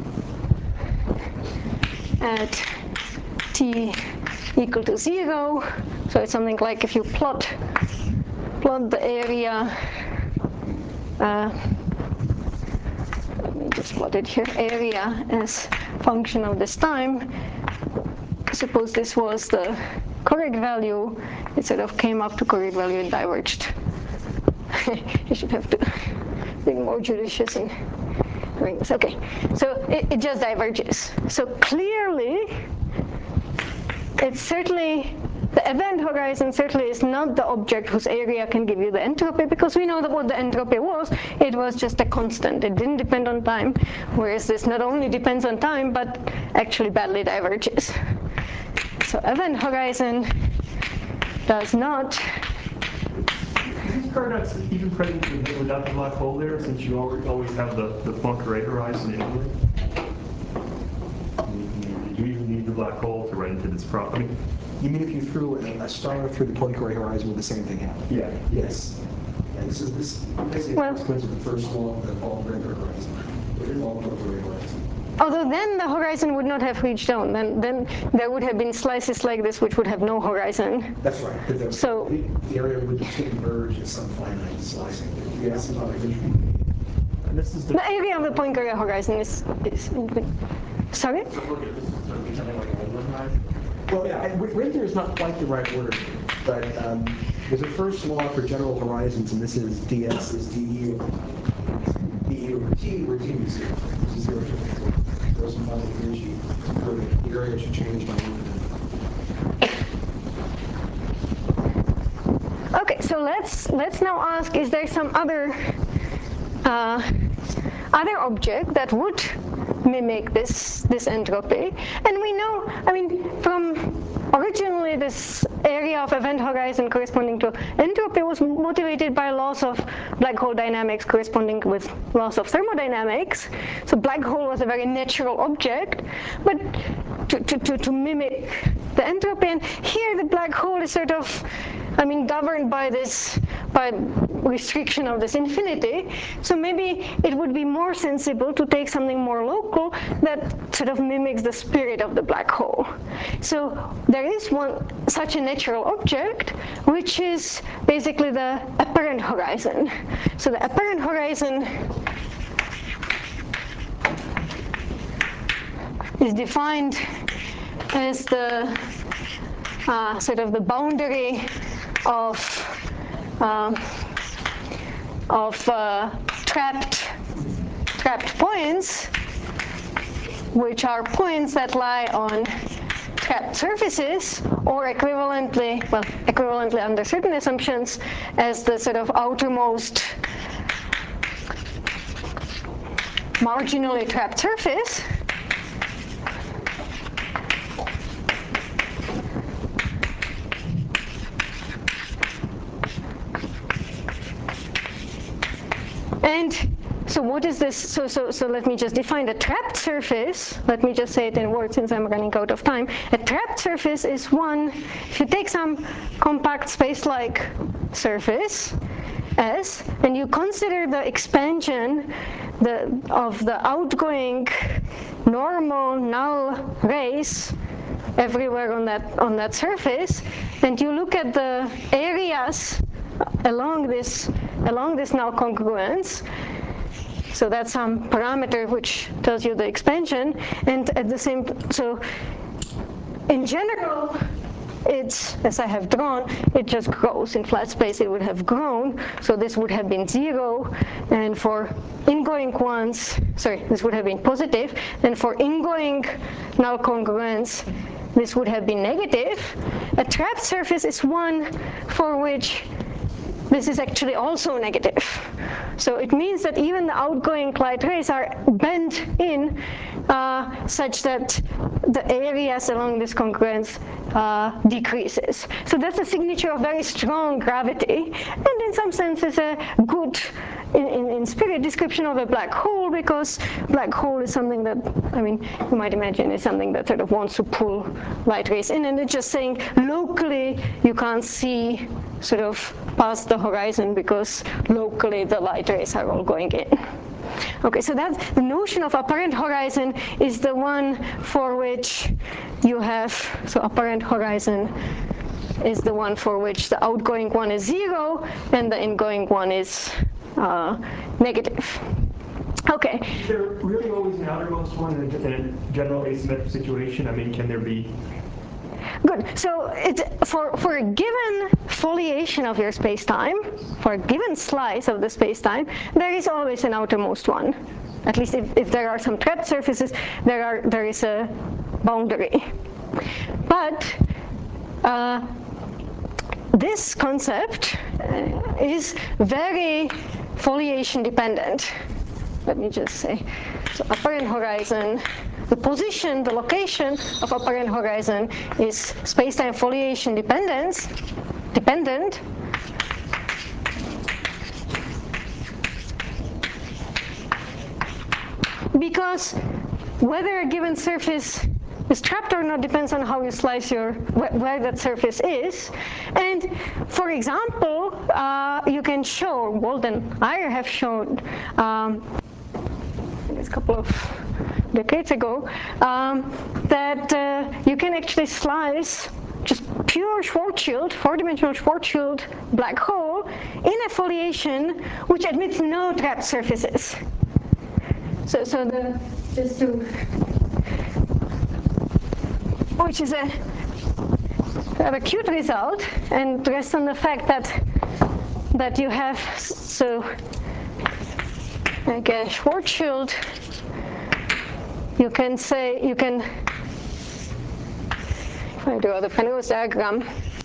at t equal to zero, so it's something like if you plot plot the area. Uh, let me just plot it here. Area as function of this time. Suppose this was the correct value, it sort of came up to correct value and diverged. You should have to be more judicious in doing this. Okay, so it, it just diverges. So clearly, it's certainly, the event horizon certainly is not the object whose area can give you the entropy, because we know that what the entropy was, it was just a constant. It didn't depend on time, whereas this not only depends on time, but actually badly diverges. So event horizon does not. is this paradox even present without the black hole there, since you already always have the, the Poincare horizon anyway? Do you even need the black hole to run into this problem? I mean, You mean if you threw a, a star through the Poincare horizon, would the same thing happen? yeah. Yes. And this is this basically Well- consequence of the first law of the Poincare horizon. The law of Poincare horizon. Although then the horizon would not have reached down. Then, then there would have been slices like this which would have no horizon. That's right. But the, So- the, the area would just converge at some finite slicing. Yes, it's not a good. And this is the, The area of the Poincare horizon is, is infinite. Sorry? So look at this, is sort of becoming like a Lindblom horizon. Well, yeah, I- winter is not quite the right word, but um, there's a first law for general horizons, and this is D S is D E, D E over T, where T is zero. This is zero temperature. There's some final energy. The area should change by one. Okay, so let's let's now ask: is there some other uh, other object that would mimic this this entropy? And we know, I mean, from originally this area of event horizon corresponding to entropy was motivated by laws of black hole dynamics corresponding with laws of thermodynamics. So black hole was a very natural object, but to, to, to, to mimic the entropy. And here the black hole is sort of, I mean, governed by this, by restriction of this infinity. So maybe it would be more sensible to take something more local that sort of mimics the spirit of the black hole. So there is one such a natural object, which is basically the apparent horizon. So the apparent horizon is defined as the uh, sort of the boundary of um, of uh, trapped trapped points, which are points that lie on trapped surfaces, or equivalently, well, equivalently under certain assumptions, as the sort of outermost marginally trapped surface. And so what is this? So, so, so let me just define the trapped surface. Let me just say it in words since I'm running out of time. A trapped surface is one, if you take some compact space-like surface, S, and you consider the expansion the, of the outgoing normal null rays everywhere on that, on that surface, and you look at the areas along this along this null congruence. So that's some parameter which tells you the expansion, and at the same so in general it's, as I have drawn, it just grows. In flat space it would have grown, so this would have been zero, and for ingoing ones, sorry, this would have been positive, and for ingoing null congruence this would have been negative. A trapped surface is one for which this is actually also negative. So it means that even the outgoing light rays are bent in uh, such that the areas along this congruence uh, decreases. So that's a signature of very strong gravity, and in some sense is a good, in, in, in spirit, description of a black hole, because black hole is something that, I mean, you might imagine is something that sort of wants to pull light rays in, and it's just saying locally you can't see sort of past the horizon because locally the light rays are all going in. Okay, so that's the notion of apparent horizon is the one for which you have, so apparent horizon is the one for which the outgoing one is zero and the ingoing one is uh, negative. Okay. Is there really always an outermost one in a, in a general asymmetric situation? I mean, can there be? Good. So it's, for, for a given foliation of your space-time, for a given slice of the space-time, there is always an outermost one. At least if, if there are some trapped surfaces, there, are, there is a boundary. But uh, this concept uh, is very foliation dependent. Let me just say, so apparent horizon, the position, the location of apparent horizon is space-time foliation dependence, dependent. Because whether a given surface is trapped or not depends on how you slice your, where, where that surface is. And for example, uh, you can show, Walden and I have shown, um, a couple of decades ago, um, that uh, you can actually slice just pure Schwarzschild, four-dimensional Schwarzschild black hole in a foliation which admits no trapped surfaces. So, so the, just to, which is a rather cute result, and rests on the fact that that you have, so again, Schwarzschild, you can say, you can, if I draw the Penrose diagram,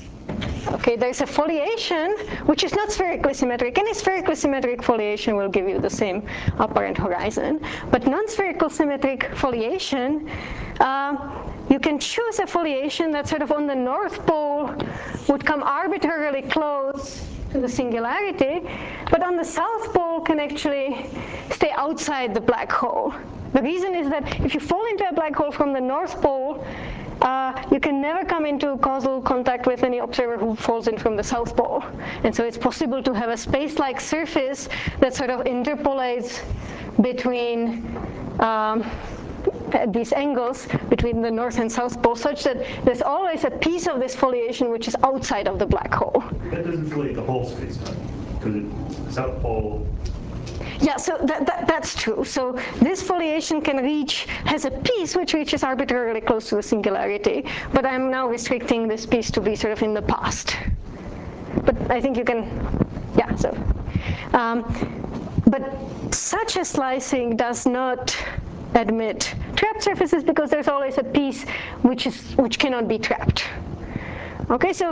okay, there's a foliation which is not spherically symmetric. Any spherically symmetric foliation will give you the same apparent horizon, but non-spherical symmetric foliation, uh, you can choose a foliation that sort of on the north pole would come arbitrarily close to the singularity, but on the south pole can actually stay outside the black hole. The reason is that if you fall into a black hole from the north pole, uh, you can never come into causal contact with any observer who falls in from the south pole. And so it's possible to have a space-like surface that sort of interpolates between um, at these angles between the north and south pole, such that there's always a piece of this foliation which is outside of the black hole. That doesn't foliate the whole space-time, because the south pole. Yeah, so that, that, that's true. So this foliation can reach, has a piece which reaches arbitrarily close to the singularity, but I'm now restricting this piece to be sort of in the past. But I think you can, yeah, so. Um, but such a slicing does not admit trapped surfaces because there's always a piece which is which cannot be trapped. Okay, so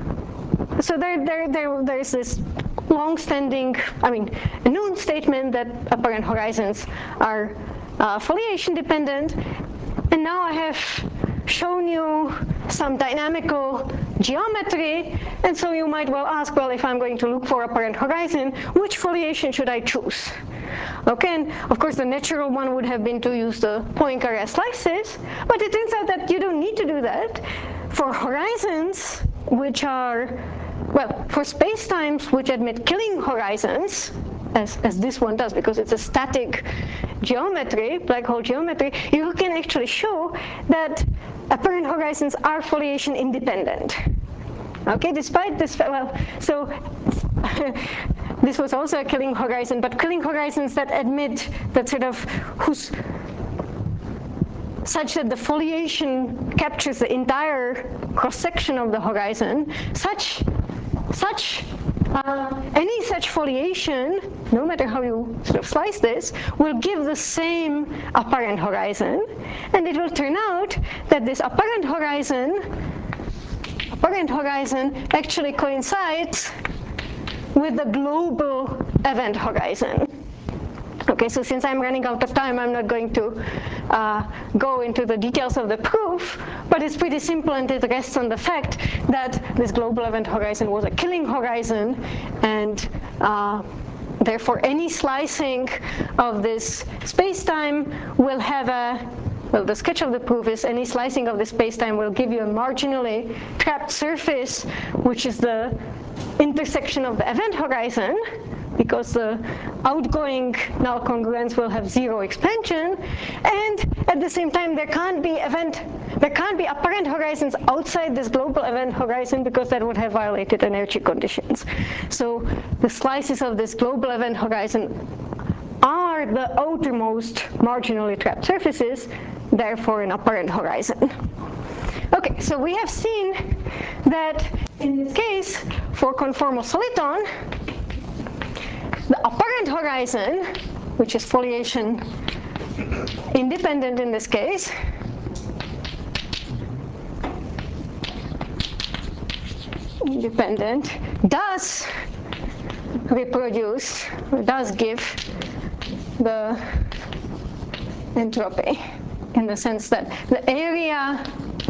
so there there there there's this long-standing, I mean, a known statement that apparent horizons are uh, foliation dependent, and now I have shown you some dynamical geometry, and so you might well ask, well, if I'm going to look for apparent horizon, which foliation should I choose? Okay, and of course the natural one would have been to use the Poincare slices, but it turns out that you don't need to do that. For horizons which are, well, for spacetimes which admit killing horizons, as, as this one does, because it's a static geometry, black hole geometry, you can actually show that apparent horizons are foliation independent. Okay, despite this, well, so this was also a killing horizon, but killing horizons that admit that sort of whose such that the foliation captures the entire cross-section of the horizon, such such uh, any such foliation, no matter how you sort of slice this, will give the same apparent horizon, and it will turn out that this apparent horizon apparent horizon actually coincides with the global event horizon. Okay, so since I'm running out of time, I'm not going to uh, go into the details of the proof, but it's pretty simple, and it rests on the fact that this global event horizon was a killing horizon, and uh, therefore any slicing of this spacetime will have a, well, the sketch of the proof is any slicing of the spacetime will give you a marginally trapped surface, which is the intersection of the event horizon, because the outgoing null congruence will have zero expansion, and at the same time there can't be event, there can't be apparent horizons outside this global event horizon because that would have violated energy conditions. So the slices of this global event horizon are the outermost marginally trapped surfaces, therefore an apparent horizon. Okay, so we have seen that in this case, for conformal soliton, the apparent horizon, which is foliation independent in this case, independent, does reproduce, or does give the entropy, in the sense that the area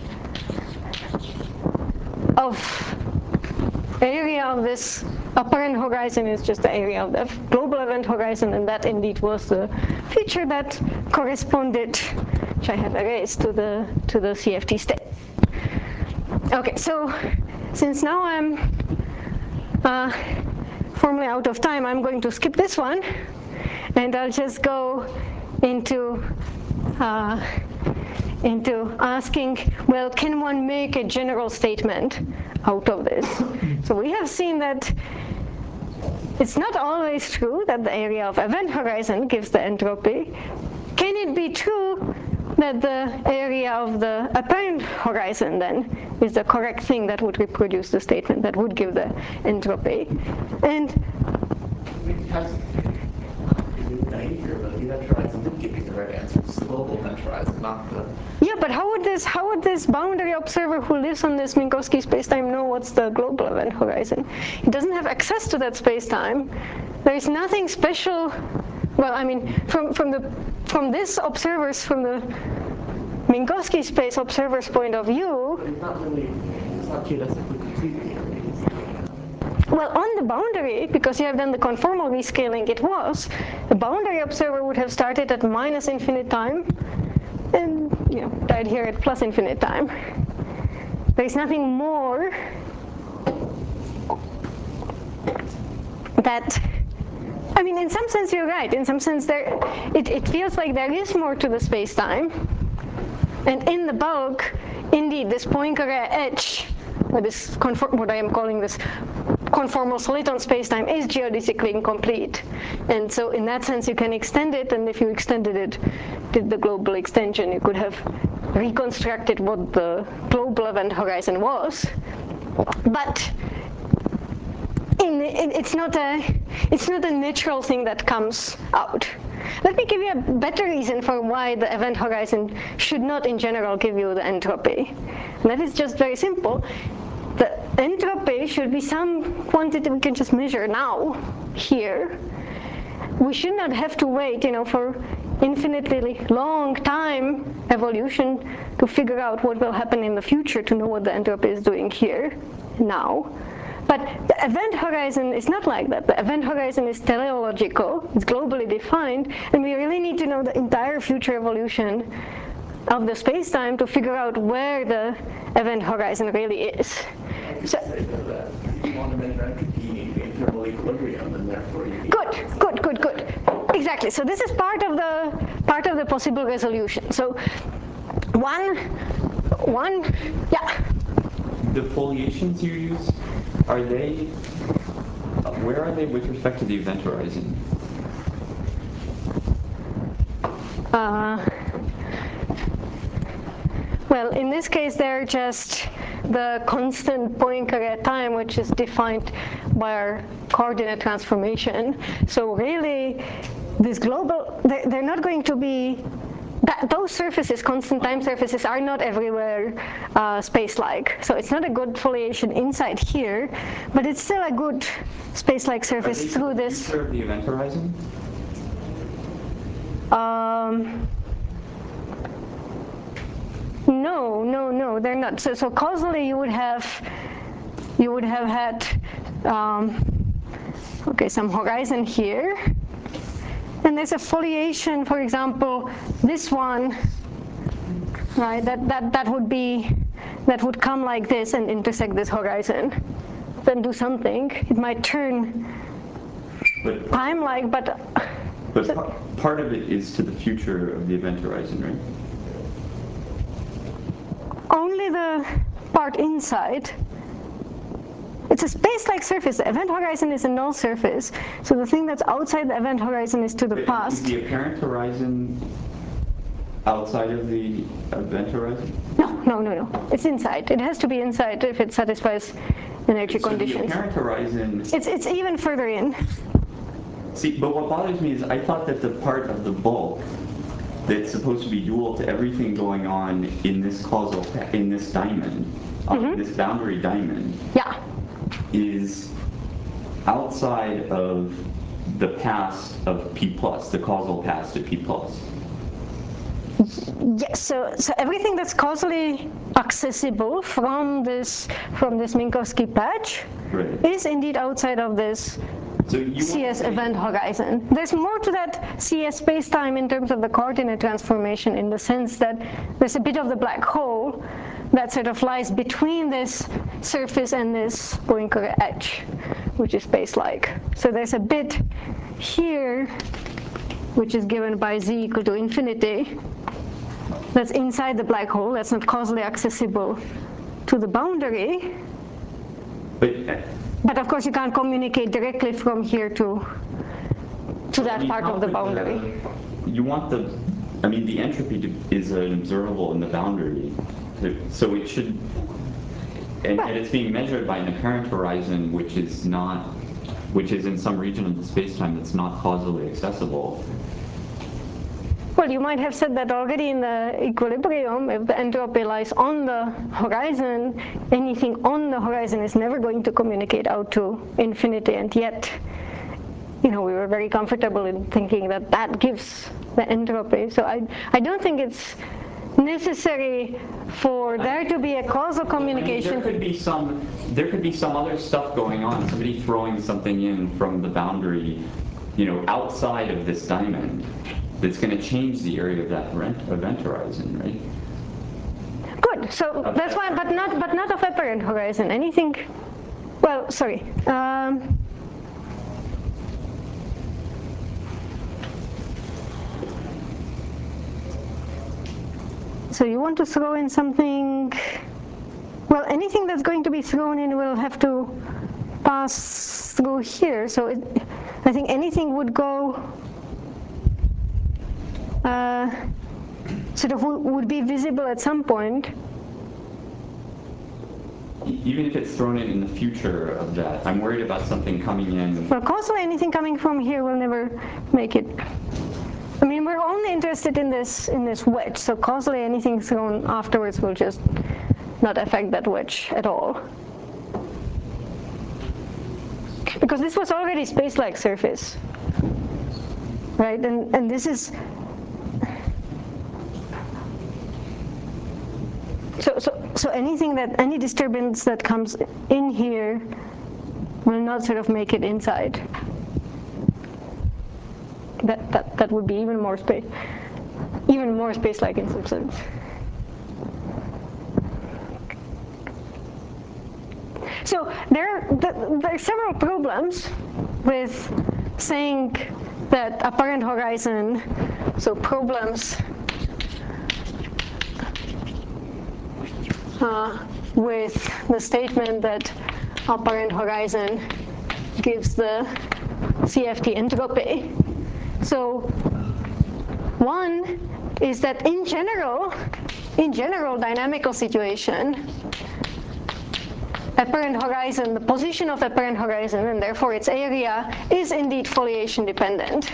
of area of this apparent horizon is just the area of the global event horizon, and that indeed was the feature that corresponded, which I have erased, to the to the C F T state. Okay, so since now I'm uh, formally out of time, I'm going to skip this one, and I'll just go into uh, into asking, well, can one make a general statement out of this? So we have seen that it's not always true that the area of event horizon gives the entropy. Can it be true that the area of the apparent horizon then is the correct thing that would reproduce the statement, that would give the entropy. And It has, it's naive here, but the event horizon would give you the right answer. It's the global event horizon, not the... yeah, but how would this how would this boundary observer who lives on this Minkowski spacetime know what's the global event horizon? He doesn't have access to that spacetime. There is nothing special. Well, I mean, from from the from this observer's from the Minkowski space observer's point of view. It's not really, it's not geodesically complete here. Well, on the boundary, because you have done the conformal rescaling, it was, the boundary observer would have started at minus infinite time and, you know, died here at plus infinite time. There's nothing more that, I mean, in some sense you're right. In some sense, there, it, it feels like there is more to the space-time. And in the bulk, indeed, this Poincare edge, or this conform, what I am calling this conformal soliton spacetime, is geodesically incomplete. And so in that sense, you can extend it, and if you extended it, did the global extension, you could have reconstructed what the global event horizon was. But in, in, it's not a it's not a natural thing that comes out. Let me give you a better reason for why the event horizon should not in general give you the entropy. And that is just very simple. The entropy should be some quantity we can just measure now, here. We should not have to wait, you know, for infinitely long time evolution to figure out what will happen in the future to know what the entropy is doing here, now. But the event horizon is not like that. The event horizon is teleological, it's globally defined, and we really need to know the entire future evolution of the spacetime to figure out where the event horizon really is. So, If you want to measure entropy, you need the internal equilibrium, and therefore you need... Good, good, good, good. Exactly. So this is part of the part of the possible resolution. So one, one, yeah. The foliations you use, are they, where are they with respect to the event horizon? Uh, well, in this case, they're just the constant Poincare time, which is defined by our coordinate transformation. So really, this global, they're, they're not going to be, that, those surfaces, constant time surfaces, are not everywhere uh, space-like. So it's not a good foliation inside here, but it's still a good space-like surface through this. Are they the future of the event horizon? Um, no, no, no, they're not. So, so causally, you would have, you would have had, um, okay, some horizon here. And there's a foliation, for example, this one, right? That that that would be, that would come like this and intersect this horizon. Then do something. It might turn But, time-like, but. but par- part of it is to the future of the event horizon, right? Only the part inside. It's a space-like surface. The event horizon is a null surface. So the thing that's outside the event horizon is to the But past. Is the apparent horizon outside of the event horizon? No, no, no, no. It's inside. It has to be inside if it satisfies energy So conditions. the apparent horizon... It's, it's even further in. See, but what bothers me is I thought that the part of the bulk that's supposed to be dual to everything going on in this causal, in this diamond, Mm-hmm. uh, this boundary diamond, Yeah. is outside of the past of P plus, the causal past of P plus. Yes. So, so everything that's causally accessible from this from this Minkowski patch Right. is indeed outside of this So you C S event horizon. There's more to that C S spacetime in terms of the coordinate transformation, in the sense that there's a bit of the black hole that sort of lies between this surface and this Poincare edge, which is space-like. So there's a bit here, which is given by z equal to infinity, that's inside the black hole, that's not causally accessible to the boundary. But, But of course, you can't communicate directly from here to to I that mean, part how of the could boundary. the- you want the I mean, the entropy is an observable in the boundary, so it should, and, and it's being measured by an apparent horizon, which is not, which is in some region of the space-time that's not causally accessible. Well, you might have said that already in the equilibrium. If the entropy lies on the horizon, anything on the horizon is never going to communicate out to infinity, and yet, you know, we were very comfortable in thinking that that gives the entropy. So I, I don't think it's necessary for there to be a causal communication. I mean, there could be some, there could be some other stuff going on. Somebody throwing something in from the boundary, you know, outside of this diamond, that's going to change the area of that event horizon, right? Good. So of that's why, but not, but not of apparent horizon. Anything. Well, sorry. Um, So you want to throw in something, well, anything that's going to be thrown in will have to pass through here. So it, I think anything would go, uh, sort of would be visible at some point. Even if it's thrown in in the future of that, I'm worried about something coming in. Well, causally anything coming from here will never make it. I mean, we're only interested in this in this wedge, so causally anything thrown afterwards will just not affect that wedge at all. Because this was already space-like surface, right? And and this is so so so anything that any disturbance that comes in here will not sort of make it inside. That, that, that would be even more space, even more space-like in some sense. So there are, there are several problems with saying that apparent horizon, so problems uh, with the statement that apparent horizon gives the C F T entropy. So one is that in general, in general dynamical situation, apparent horizon, the position of apparent horizon, and therefore its area, is indeed foliation dependent.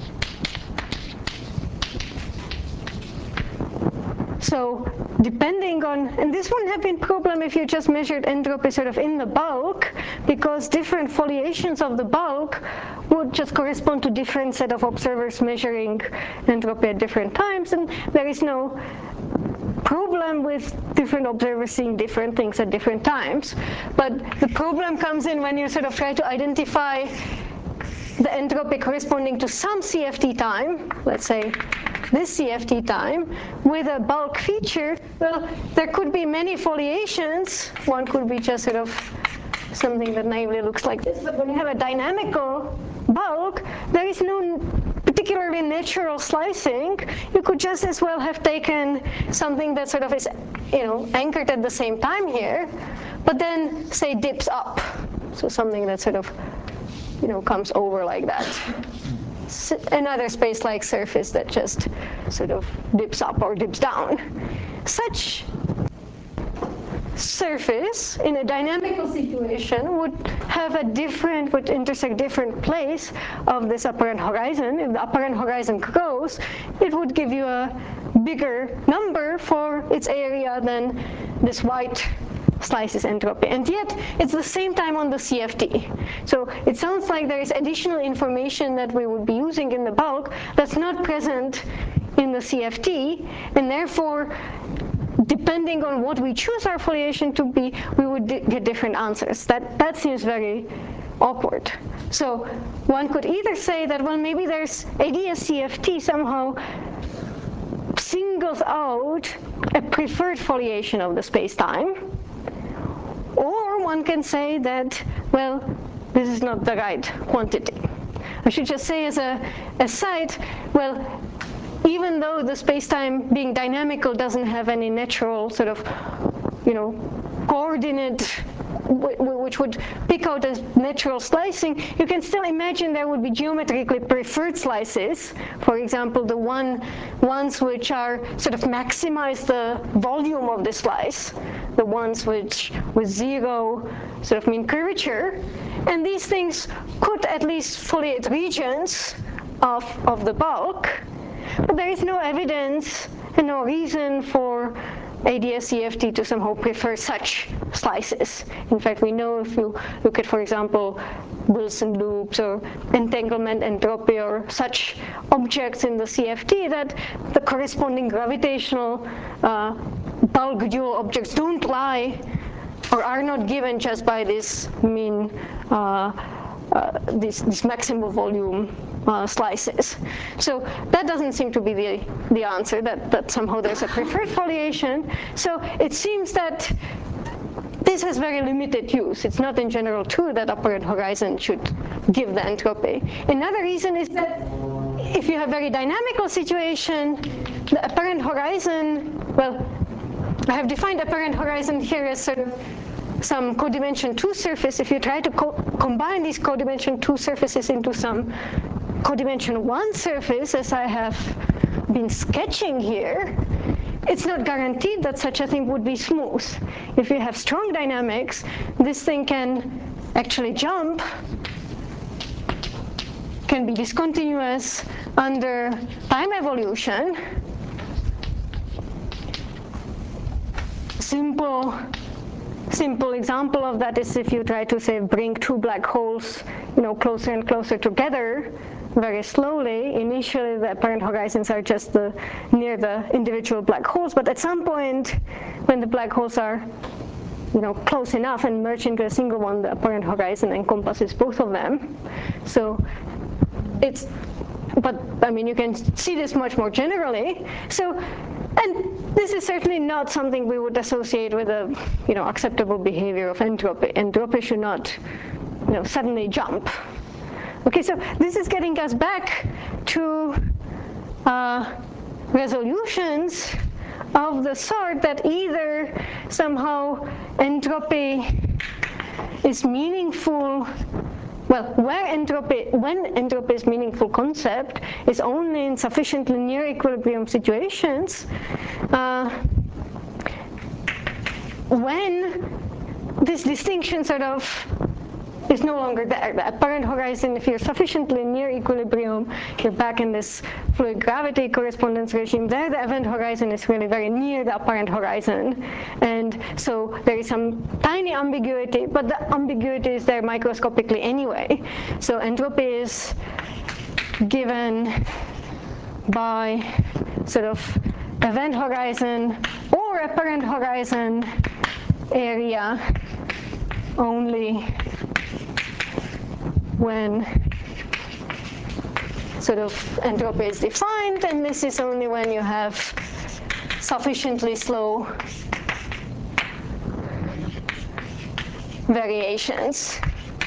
So depending on, and this wouldn't have been a problem if you just measured entropy sort of in the bulk, because different foliations of the bulk would just correspond to different set of observers measuring entropy at different times, and there is no problem with different observers seeing different things at different times. But the problem comes in when you sort of try to identify the entropy corresponding to some C F T time, let's say this C F T time, with a bulk feature. Well, there could be many foliations. One could be just sort of something that naively looks like this. But when you have a dynamical bulk, there is no particularly natural slicing. You could just as well have taken something that sort of is, you know, anchored at the same time here, but then say dips up. So something that sort of, you know, comes over like that. Another space-like surface that just sort of dips up or dips down. Such surface in a dynamical situation would have a different, would intersect different place of this apparent horizon. If the apparent horizon grows, it would give you a bigger number for its area than this white slices entropy, and yet it's the same time on the C F T. So it sounds like there is additional information that we would be using in the bulk that's not present in the C F T, and therefore, depending on what we choose our foliation to be, we would di- get different answers. That that seems very awkward. So one could either say that, well, maybe there's A D S C F T somehow singles out a preferred foliation of the space-time. Or one can say that, well, this is not the right quantity. I should just say as a aside, well, even though the space-time being dynamical doesn't have any natural sort of, you know, coordinate which would pick out as natural slicing, you can still imagine there would be geometrically preferred slices. For example, the one ones which are sort of maximize the volume of the slice, the ones which with zero sort of mean curvature, and these things could at least foliate regions of, of the bulk, but there is no evidence and no reason for A D S C F T to somehow prefer such slices. In fact, we know if you look at, for example, Wilson loops or entanglement entropy or such objects in the C F T, that the corresponding gravitational uh, bulk dual objects don't lie or are not given just by this mean uh, uh, this, this maximal volume Uh, slices. So that doesn't seem to be the, the answer, that, that somehow there's a preferred foliation. So it seems that this has very limited use. It's not in general true that apparent horizon should give the entropy. Another reason is that if you have very dynamical situation, the apparent horizon, well, I have defined apparent horizon here as sort of some codimension two surface. If you try to co combine these codimension two surfaces into some codimension one surface, as I have been sketching here, it's not guaranteed that such a thing would be smooth. If you have strong dynamics, this thing can actually jump, can be discontinuous under time evolution. Simple Simple example of that is if you try to, say, bring two black holes, you know, closer and closer together very slowly. Initially, the apparent horizons are just the, near the individual black holes, but at some point, when the black holes are, you know, close enough and merge into a single one, the apparent horizon encompasses both of them. So it's, but I mean, you can see this much more generally. So. And this is certainly not something we would associate with a, you know, acceptable behavior of entropy. Entropy should not, you know, suddenly jump. Okay, so this is getting us back to uh, resolutions of the sort that either somehow entropy is meaningful. Well, where entropy, when entropy is meaningful concept is only in sufficiently near equilibrium situations, uh, when this distinction sort of is no longer there. The apparent horizon, if you're sufficiently near equilibrium, you're back in this fluid gravity correspondence regime. There, the event horizon is really very near the apparent horizon. And so there is some tiny ambiguity, but the ambiguity is there microscopically anyway. So entropy is given by sort of event horizon or apparent horizon area only when sort of entropy is defined, and this is only when you have sufficiently slow variations.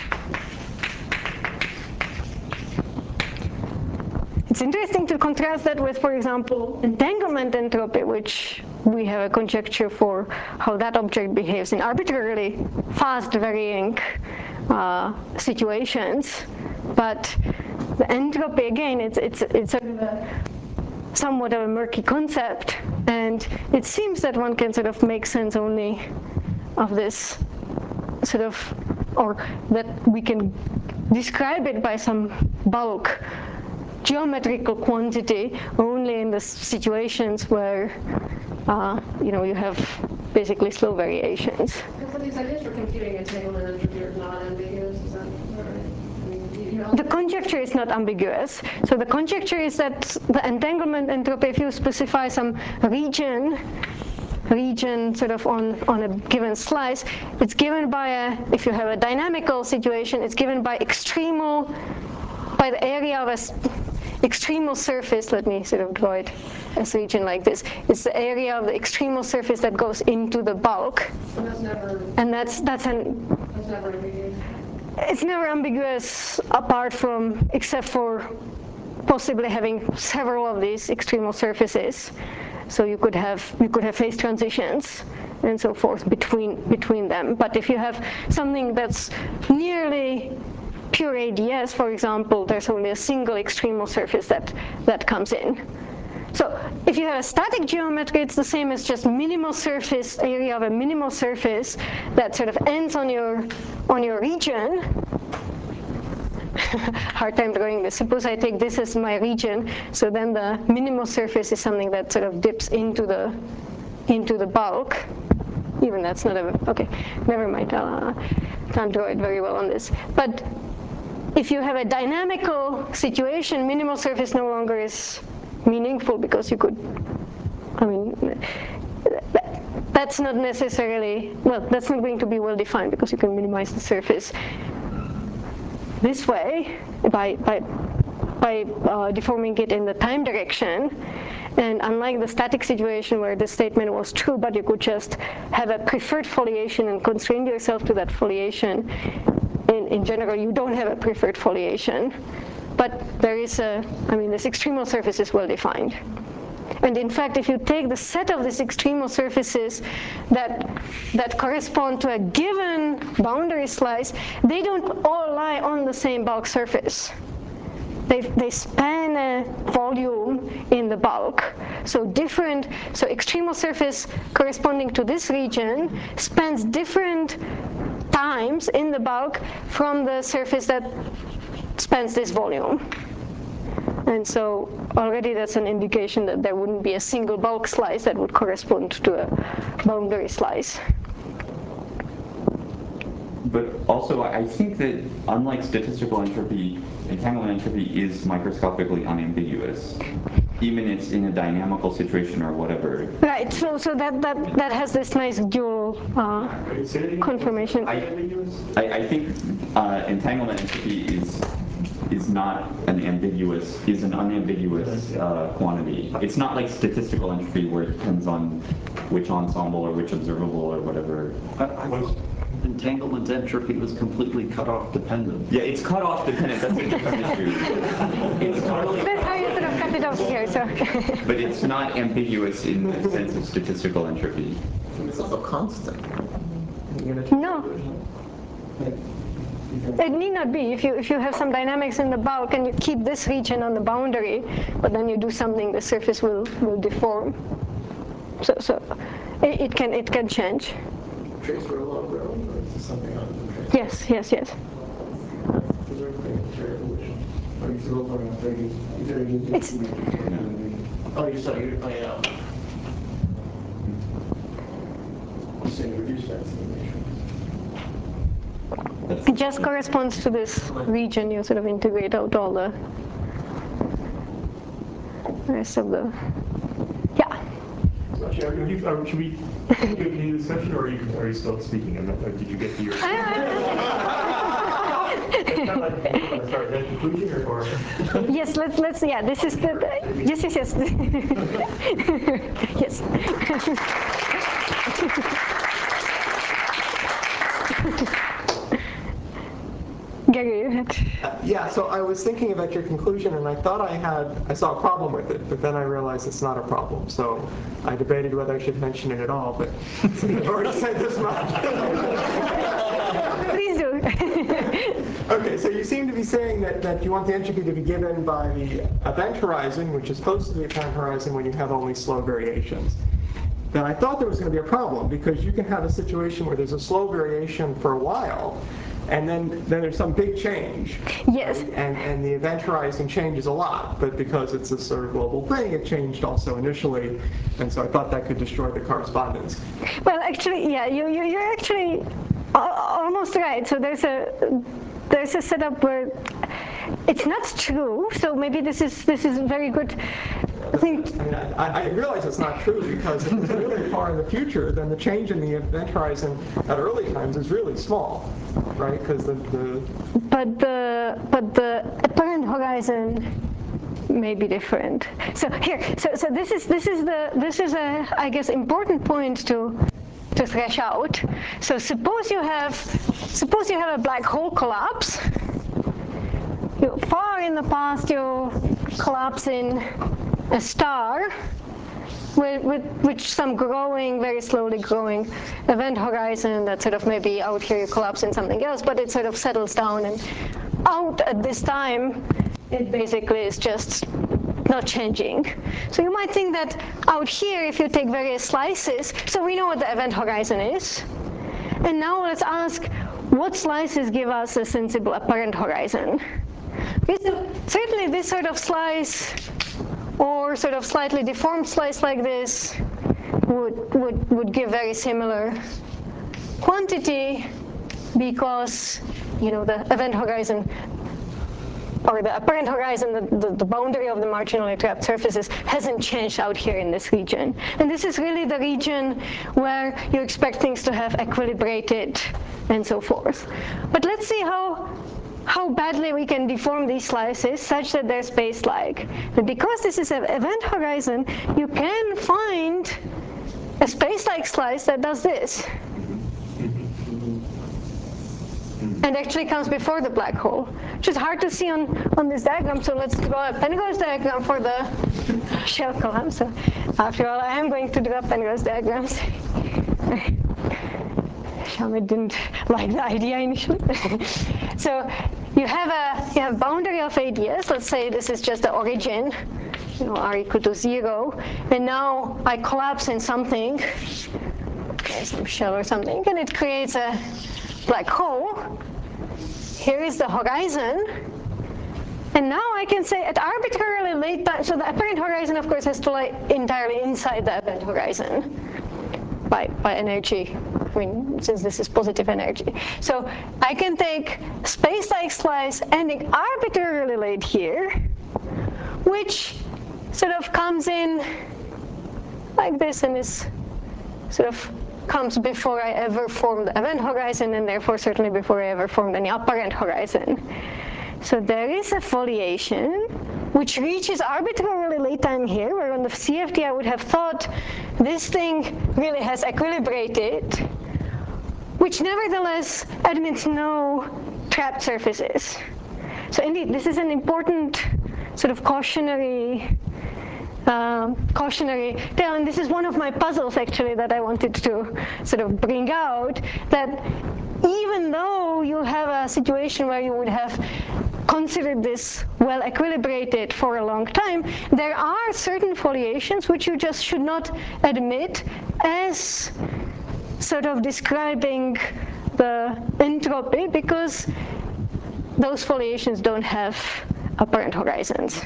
It's interesting to contrast that with, for example, entanglement entropy, which we have a conjecture for how that object behaves in arbitrarily fast varying uh, situations. But the entropy, again, it's, it's, it's sort of a, somewhat of a murky concept, and it seems that one can sort of make sense only of this sort of, or that we can describe it by some bulk geometrical quantity only in the situations where uh, you know, you have basically slow variations. But these ideas for computing entanglement entropy are not ambiguous, is that right? I mean, you know, The conjecture is not ambiguous. So the conjecture is that the entanglement entropy, if you specify some region, region sort of on, on a given slice, it's given by a, if you have a dynamical situation, it's given by extremal, by the area of a extremal surface. Let me sort of draw it as a region like this. It's the area of the extremal surface that goes into the bulk. and that's never, And that's, that's an, that's never ambiguous. it's never ambiguous apart from, except for possibly having several of these extremal surfaces. So you could have you could have phase transitions and so forth between between them. But if you have something that's nearly pure A D S, for example, there's only a single extremal surface that that comes in. So if you have a static geometry, it's the same as just minimal surface area of a minimal surface that sort of ends on your on your region. Hard time drawing this. Suppose I take this as my region, so then the minimal surface is something that sort of dips into the into the bulk. Even that's not a okay. Never mind. Uh, can't draw it very well on this. But if you have a dynamical situation, minimal surface no longer is meaningful because you could, I mean, that, that's not necessarily, well, that's not going to be well defined because you can minimize the surface this way by, by, by uh, deforming it in the time direction. And unlike the static situation where the statement was true, but you could just have a preferred foliation and constrain yourself to that foliation, in, in general, you don't have a preferred foliation. But there is a, I mean, this extremal surface is well defined. And in fact, if you take the set of these extremal surfaces that, that correspond to a given boundary slice, they don't all lie on the same bulk surface. They, they span a volume in the bulk. So different, so extremal surface corresponding to this region spans different times in the bulk from the surface that spans this volume. And so already that's an indication that there wouldn't be a single bulk slice that would correspond to a boundary slice. But also, I think that unlike statistical entropy, entanglement entropy is microscopically unambiguous, even if it's in a dynamical situation or whatever. Right. So, so that that that has this nice dual uh, confirmation. I, I, I think uh, entanglement entropy is is not an ambiguous, is an unambiguous uh, quantity. It's not like statistical entropy where it depends on which ensemble or which observable or whatever. I, I thought entanglement entropy was completely cutoff dependent. Yeah, it's cutoff dependent. That's a different issue. It's totally. That's how you sort of cut it off here. So. But it's not ambiguous in the sense of statistical entropy. It's also constant. No. It need not be. If you if you have some dynamics in the bulk and you keep this region on the boundary, but then you do something, the surface will, will deform. So so it, it can it can change. Trace roll over, or is this something other than trace? Yes, yes, yes. It's Oh, you saw you. Oh, yeah. You're saying reduce that simulation. it just corresponds to this region. You sort of integrate out all the rest of the. Yeah. So actually, are you, are, should we continue the session, or are you, are you still speaking? I'm not, or did you get to your... It's kind of like, you want to start that conclusion, or, or? Yes, let's, let's, yeah, this is the, yes, yes, yes. Yes. Gary, you had... Uh, yeah, so I was thinking about your conclusion, and I thought I had, I saw a problem with it, but then I realized it's not a problem. So I debated whether I should mention it at all, but I've already said this much. Please do. Okay, so you seem to be saying that, that you want the entropy to be given by the event horizon, which is close to the apparent horizon when you have only slow variations. Then I thought there was going to be a problem, because you can have a situation where there's a slow variation for a while, and then, then there's some big change. Yes. Right? And, and the event horizon changes a lot, but because it's a sort of global thing, it changed also initially, and so I thought that could destroy the correspondence. Well, actually, yeah, you, you, you're actually almost right. So there's a there's a setup where it's not true. So maybe this is this is very good. I think. I mean, I, I realize it's not true, because if it's really far in the future, then the change in the event horizon at early times is really small, right? Because the, the but the but the apparent horizon may be different. So here, so so this is this is the this is a I guess important point to to thresh out. So suppose you have suppose you have a black hole collapse. You, far in the past, you collapse in a star with, with, with some growing, very slowly growing event horizon that sort of maybe out here you collapse in something else, but it sort of settles down, and out at this time, it basically is just not changing. So you might think that out here, if you take various slices, so we know what the event horizon is. And now let's ask, what slices give us a sensible apparent horizon? Okay, so certainly this sort of slice, or sort of slightly deformed slice like this, would, would, would give very similar quantity, because, you know, the event horizon, or the apparent horizon, the, the, the boundary of the marginally trapped surfaces, hasn't changed out here in this region. And this is really the region where you expect things to have equilibrated and so forth. But let's see how, how badly we can deform these slices such that they're space-like. And because this is an event horizon, you can find a space-like slice that does this. And actually comes before the black hole, which is hard to see on, on this diagram. So let's draw a Penrose diagram for the shell column. So after all, I am going to draw Penrose diagrams. Shamit didn't like the idea initially. So you have a you have boundary of A D S. Let's say this is just the origin, you know, r equal to zero. And now I collapse in something, okay, some shell or something, and it creates a black hole. Here is the horizon. And now I can say at arbitrarily late time, so the apparent horizon, of course, has to lie entirely inside the event horizon by, by energy. I mean, since this is positive energy. So I can take space-like slice ending arbitrarily late here, which sort of comes in like this and is sort of comes before I ever formed the event horizon, and therefore certainly before I ever formed any apparent horizon. So there is a foliation which reaches arbitrarily late time here, where on the C F T I would have thought this thing really has equilibrated, which nevertheless admits no trapped surfaces. So indeed, this is an important sort of cautionary Um, cautionary tale, and this is one of my puzzles actually that I wanted to sort of bring out, that even though you have a situation where you would have considered this well equilibrated for a long time, there are certain foliations which you just should not admit as sort of describing the entropy, because those foliations don't have apparent horizons.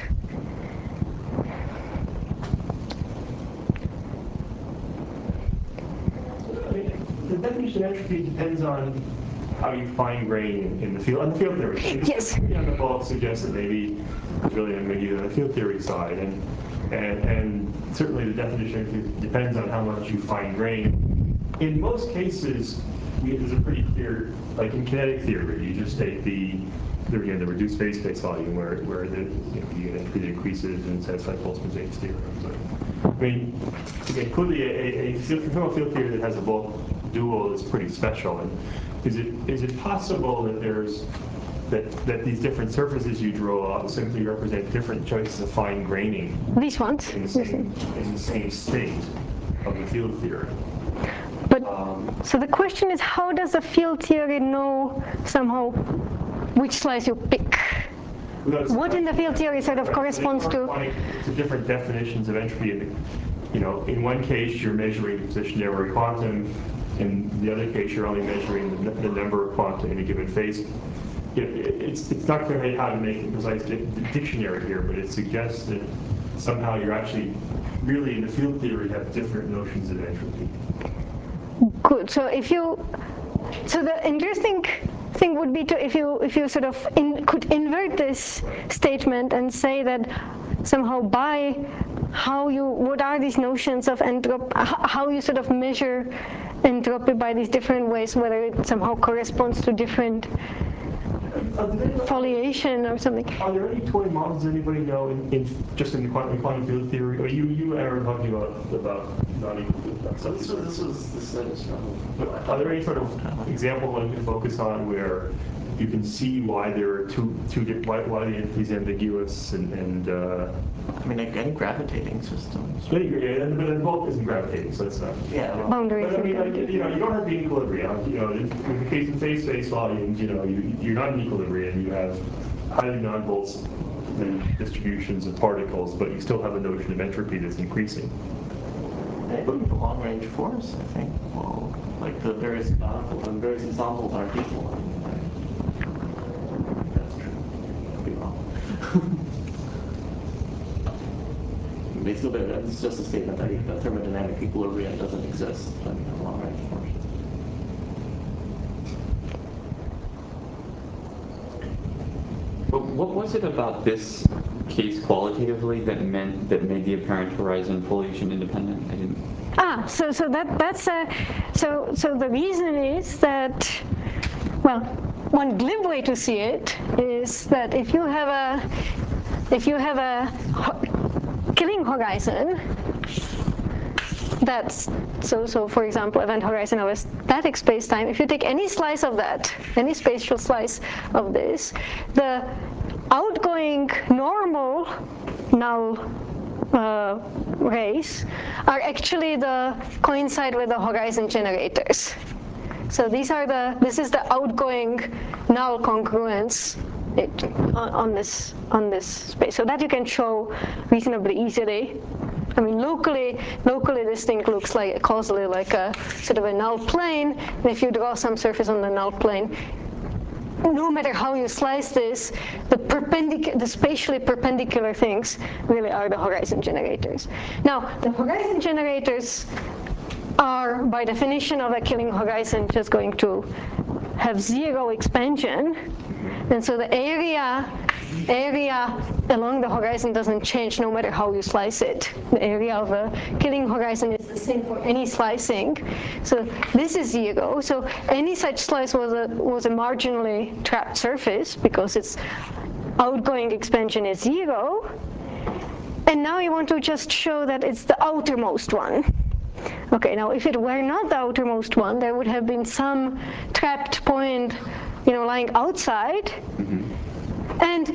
The definition of entropy depends on how you fine grain in the field, on the field theory. Yes. You know, the bulk suggests that maybe it's really ambiguous on the field theory side, and and and certainly the definition depends on how much you fine grain. In most cases, we, there's a pretty clear, like in kinetic theory, you just take the the, you know, the reduced phase space volume where where the you know, the entropy decreases and satisfies Boltzmann-James theorem. But, I mean, again, clearly a, a, a field, field theory that has a bulk dual is pretty special. And is it is it possible that there's that that these different surfaces you draw simply represent different choices of fine graining? These ones. In the same in the same state of the field theory. But Um, so the question is, how does the field theory know somehow which slice you pick? What in the field theory sort of right, corresponds so to? to different definitions of entropy. You know, in one case you're measuring the position of every quantum. In the other case, you're only measuring the, the number of quanta in a given phase. It, it's, it's not clear how to make a precise di- dictionary here, but it suggests that somehow you're actually, really in the field theory, have different notions of entropy. Good. So if you, so the interesting thing would be to if you if you sort of in, could invert this statement and say that somehow by how you what are these notions of entropy, how you sort of measure entropy by these different ways, whether it somehow corresponds to different foliation or something. Are there any toy models anybody know in, in just in the quantum, quantum field theory? Or you you Aaron talking about about non-equal field stuff. So this was this was the set of stuff. But are there any sort of example one can focus on where you can see why there are two two di- why why the entropy is ambiguous and and uh, I mean, like any gravitating systems. But and but the bulk isn't gravitating, so it's not. Yeah. Well, Boundaries. But I mean, like, you know, you don't have the equilibrium. You know, in in the case of phase space volumes, you know, you, you're not in equilibrium. You have highly non-Boltzmann distributions of particles, but you still have a notion of entropy that's increasing. But the long-range force, I think, well, like the various canonical and various ensembles aren't equal. I mean, I, that's true. I'll be wrong. They still, it's just a statement that the thermodynamic equilibrium doesn't exist when you have long-range forces. But what was it about this case qualitatively that meant that made the apparent horizon foliation independent? I didn't. Ah, so so that that's a so so the reason is that, well, one glib way to see it is that if you have a if you have a ho- killing horizon, that's so so for example event horizon of a static space-time, if you take any slice of that, any spatial slice of this, the outgoing normal null uh, rays are actually the coincide with the horizon generators. So these are the this is the outgoing null congruence it, on, on this on this space. So that you can show reasonably easily. I mean, locally, locally this thing looks like causally like a sort of a null plane. And if you draw some surface on the null plane, no matter how you slice this, the perpendicular, the spatially perpendicular things really are the horizon generators. Now, the horizon generators are, by definition of a killing horizon, just going to have zero expansion, and so the area area along the horizon doesn't change no matter how you slice it. The area of a killing horizon is the same for any slicing. So this is zero. So any such slice was a was a marginally trapped surface because its outgoing expansion is zero. And now you want to just show that it's the outermost one. Okay, now if it were not the outermost one, there would have been some trapped point, you know, lying outside. Mm-hmm. And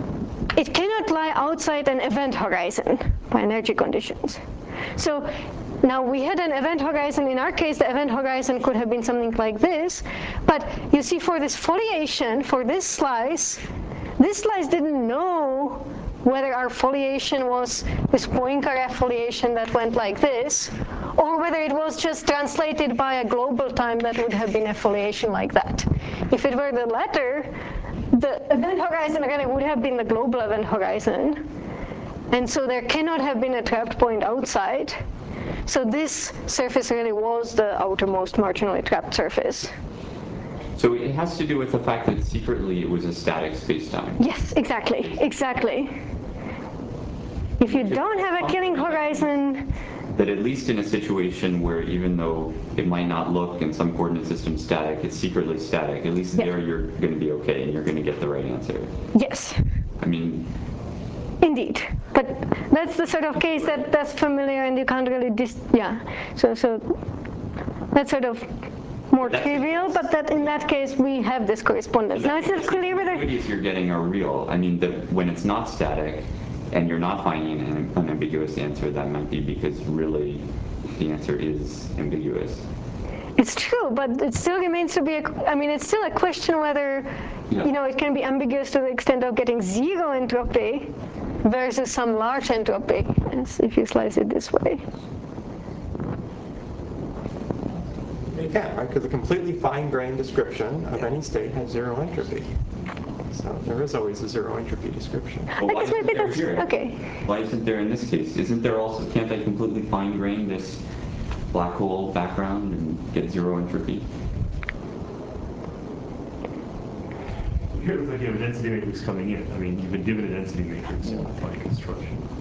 it cannot lie outside an event horizon by energy conditions. So now we had an event horizon. In our case, the event horizon could have been something like this. But you see, for this foliation, for this slice, this slice didn't know whether our foliation was this Poincare foliation that went like this, or whether it was just translated by a global time that would have been a foliation like that. If it were the latter, the event horizon really would have been the global event horizon, and so there cannot have been a trapped point outside. So this surface really was the outermost marginally trapped surface. So it has to do with the fact that secretly it was a static spacetime. Yes, exactly, exactly. If you don't have a killing horizon, that at least in a situation where even though it might not look in some coordinate system static, it's secretly static, at least yeah. there you're going to be okay and you're going to get the right answer. Yes. I mean... Indeed. But that's the sort of case that that's familiar and you can't really dis... Yeah. So, so that's sort of more that's trivial, but that in that case we have this correspondence. Now, is it clear whether... The activities you're getting are real. I mean, the, when it's not static, and you're not finding an unambiguous answer, that might be because really the answer is ambiguous. It's true, but it still remains to be, a, I mean, it's still a question whether, yeah. you know, it can be ambiguous to the extent of getting zero entropy versus some large entropy, as if you slice it this way. You can, right? Because a completely fine-grained description of any state has zero entropy. So there is always a zero entropy description. Well, why isn't there here? Okay. Why isn't there in this case? Isn't there also, can't I completely fine grain this black hole background and get zero entropy? Here it looks like you have a density matrix coming in. I mean, you've been given a density matrix by construction.